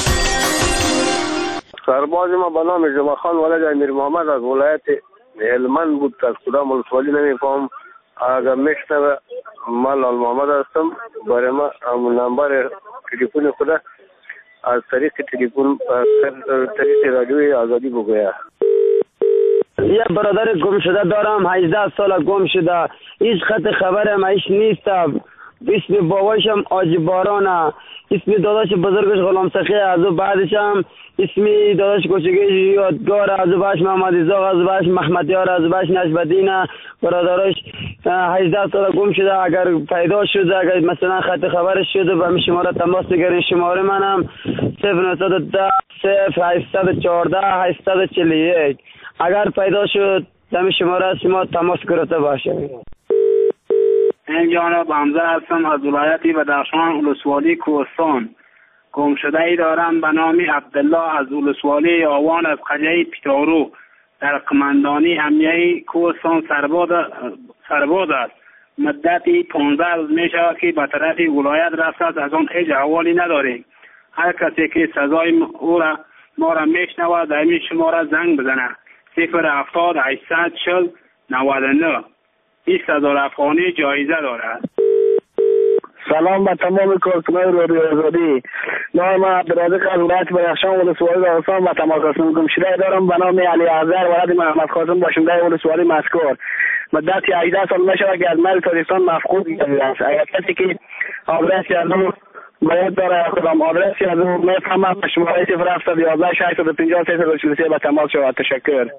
سرباز ما به نام جمعه خان ولد امیر محمد از ولایت هلمند بود که از کدام ولسوالی نمیفهم. اگر میشنوه من لال محمد هستم. برای ما نمبر تلفن خود از طریق تلفن طریق رادیوی آزادی بگوید. یه برادر گم شده دارم، هجده سال گم شده. هیچ خط خبرم ایش نیستم. اسم بابایشم آجی بارانه. اسم داداش بزرگش غلام سخی. از او بعدش هم اسم داداش کوچگیش یادگار. از او بعدش محمد ازاق. از او بعدش محمد یار. از او بعدش نجبدینه. برادرش هجده سال گم شده. اگر پیدا شده، اگر مثلا خط خبرش شده به می شماره تماس بگیرید. شماره منم صفر نهصد و ده صفر هشتصد و چهارده هشتصد و چهل و یک. اگر پیدا شد دم شماره شما تماس گرفته باشه. این جانب حمزه هستم از ولایت بدخشان ولسوالی کوهستان. گمشده ای دارم به نام عبدالله از ولسوالی آوان از قریه پیتارو در قماندانی امیه کوهستان سرباز است. مدتی پانزده روز می شود که به طرف ولایت رفته است. از آن هیچ احوالی نداریم. هر کسی که سزای او را ما را میشنود در این شماره زنگ بزنه صفر هفتاد هشتصد چل نود و نه بیست هزار افغانی جایزه دارد. سلام به تمام کارکنان رادیو آزادی. نام من عبدالرازق از ولایت بدخشان ولسوالی داغستان و تماس هستم. گمشده دارم به نام علی احضر ولد محمد قاسم باشنده ولسوالی مذکور. مدت هجده سال میشود که از مال تاجیکستان مفقود گردیده است. اگر کسی که آدرسی از او باید داره خودم آدرسی از او میفهمم به شماره صفر هفتصد و یازده ششصد و پنجاه سیصد و چهل و سه به تماس شود. تشکر.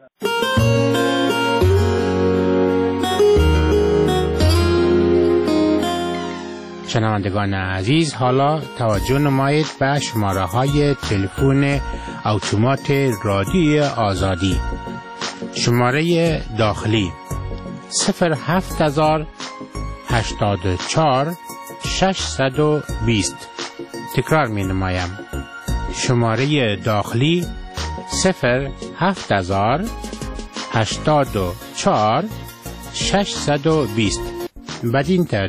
شنوندگان عزیز، حالا توجه نمایید به شماره های تلفن اتومات رادیوی آزادی. شماره داخلی صفر هفت هزار هشتاد و چهار ششصد و بیست. تکرار می نمایم. شماره داخلی صفر هفت هزار هشتاد و چهار ششصد و بیست. بدین ترتیب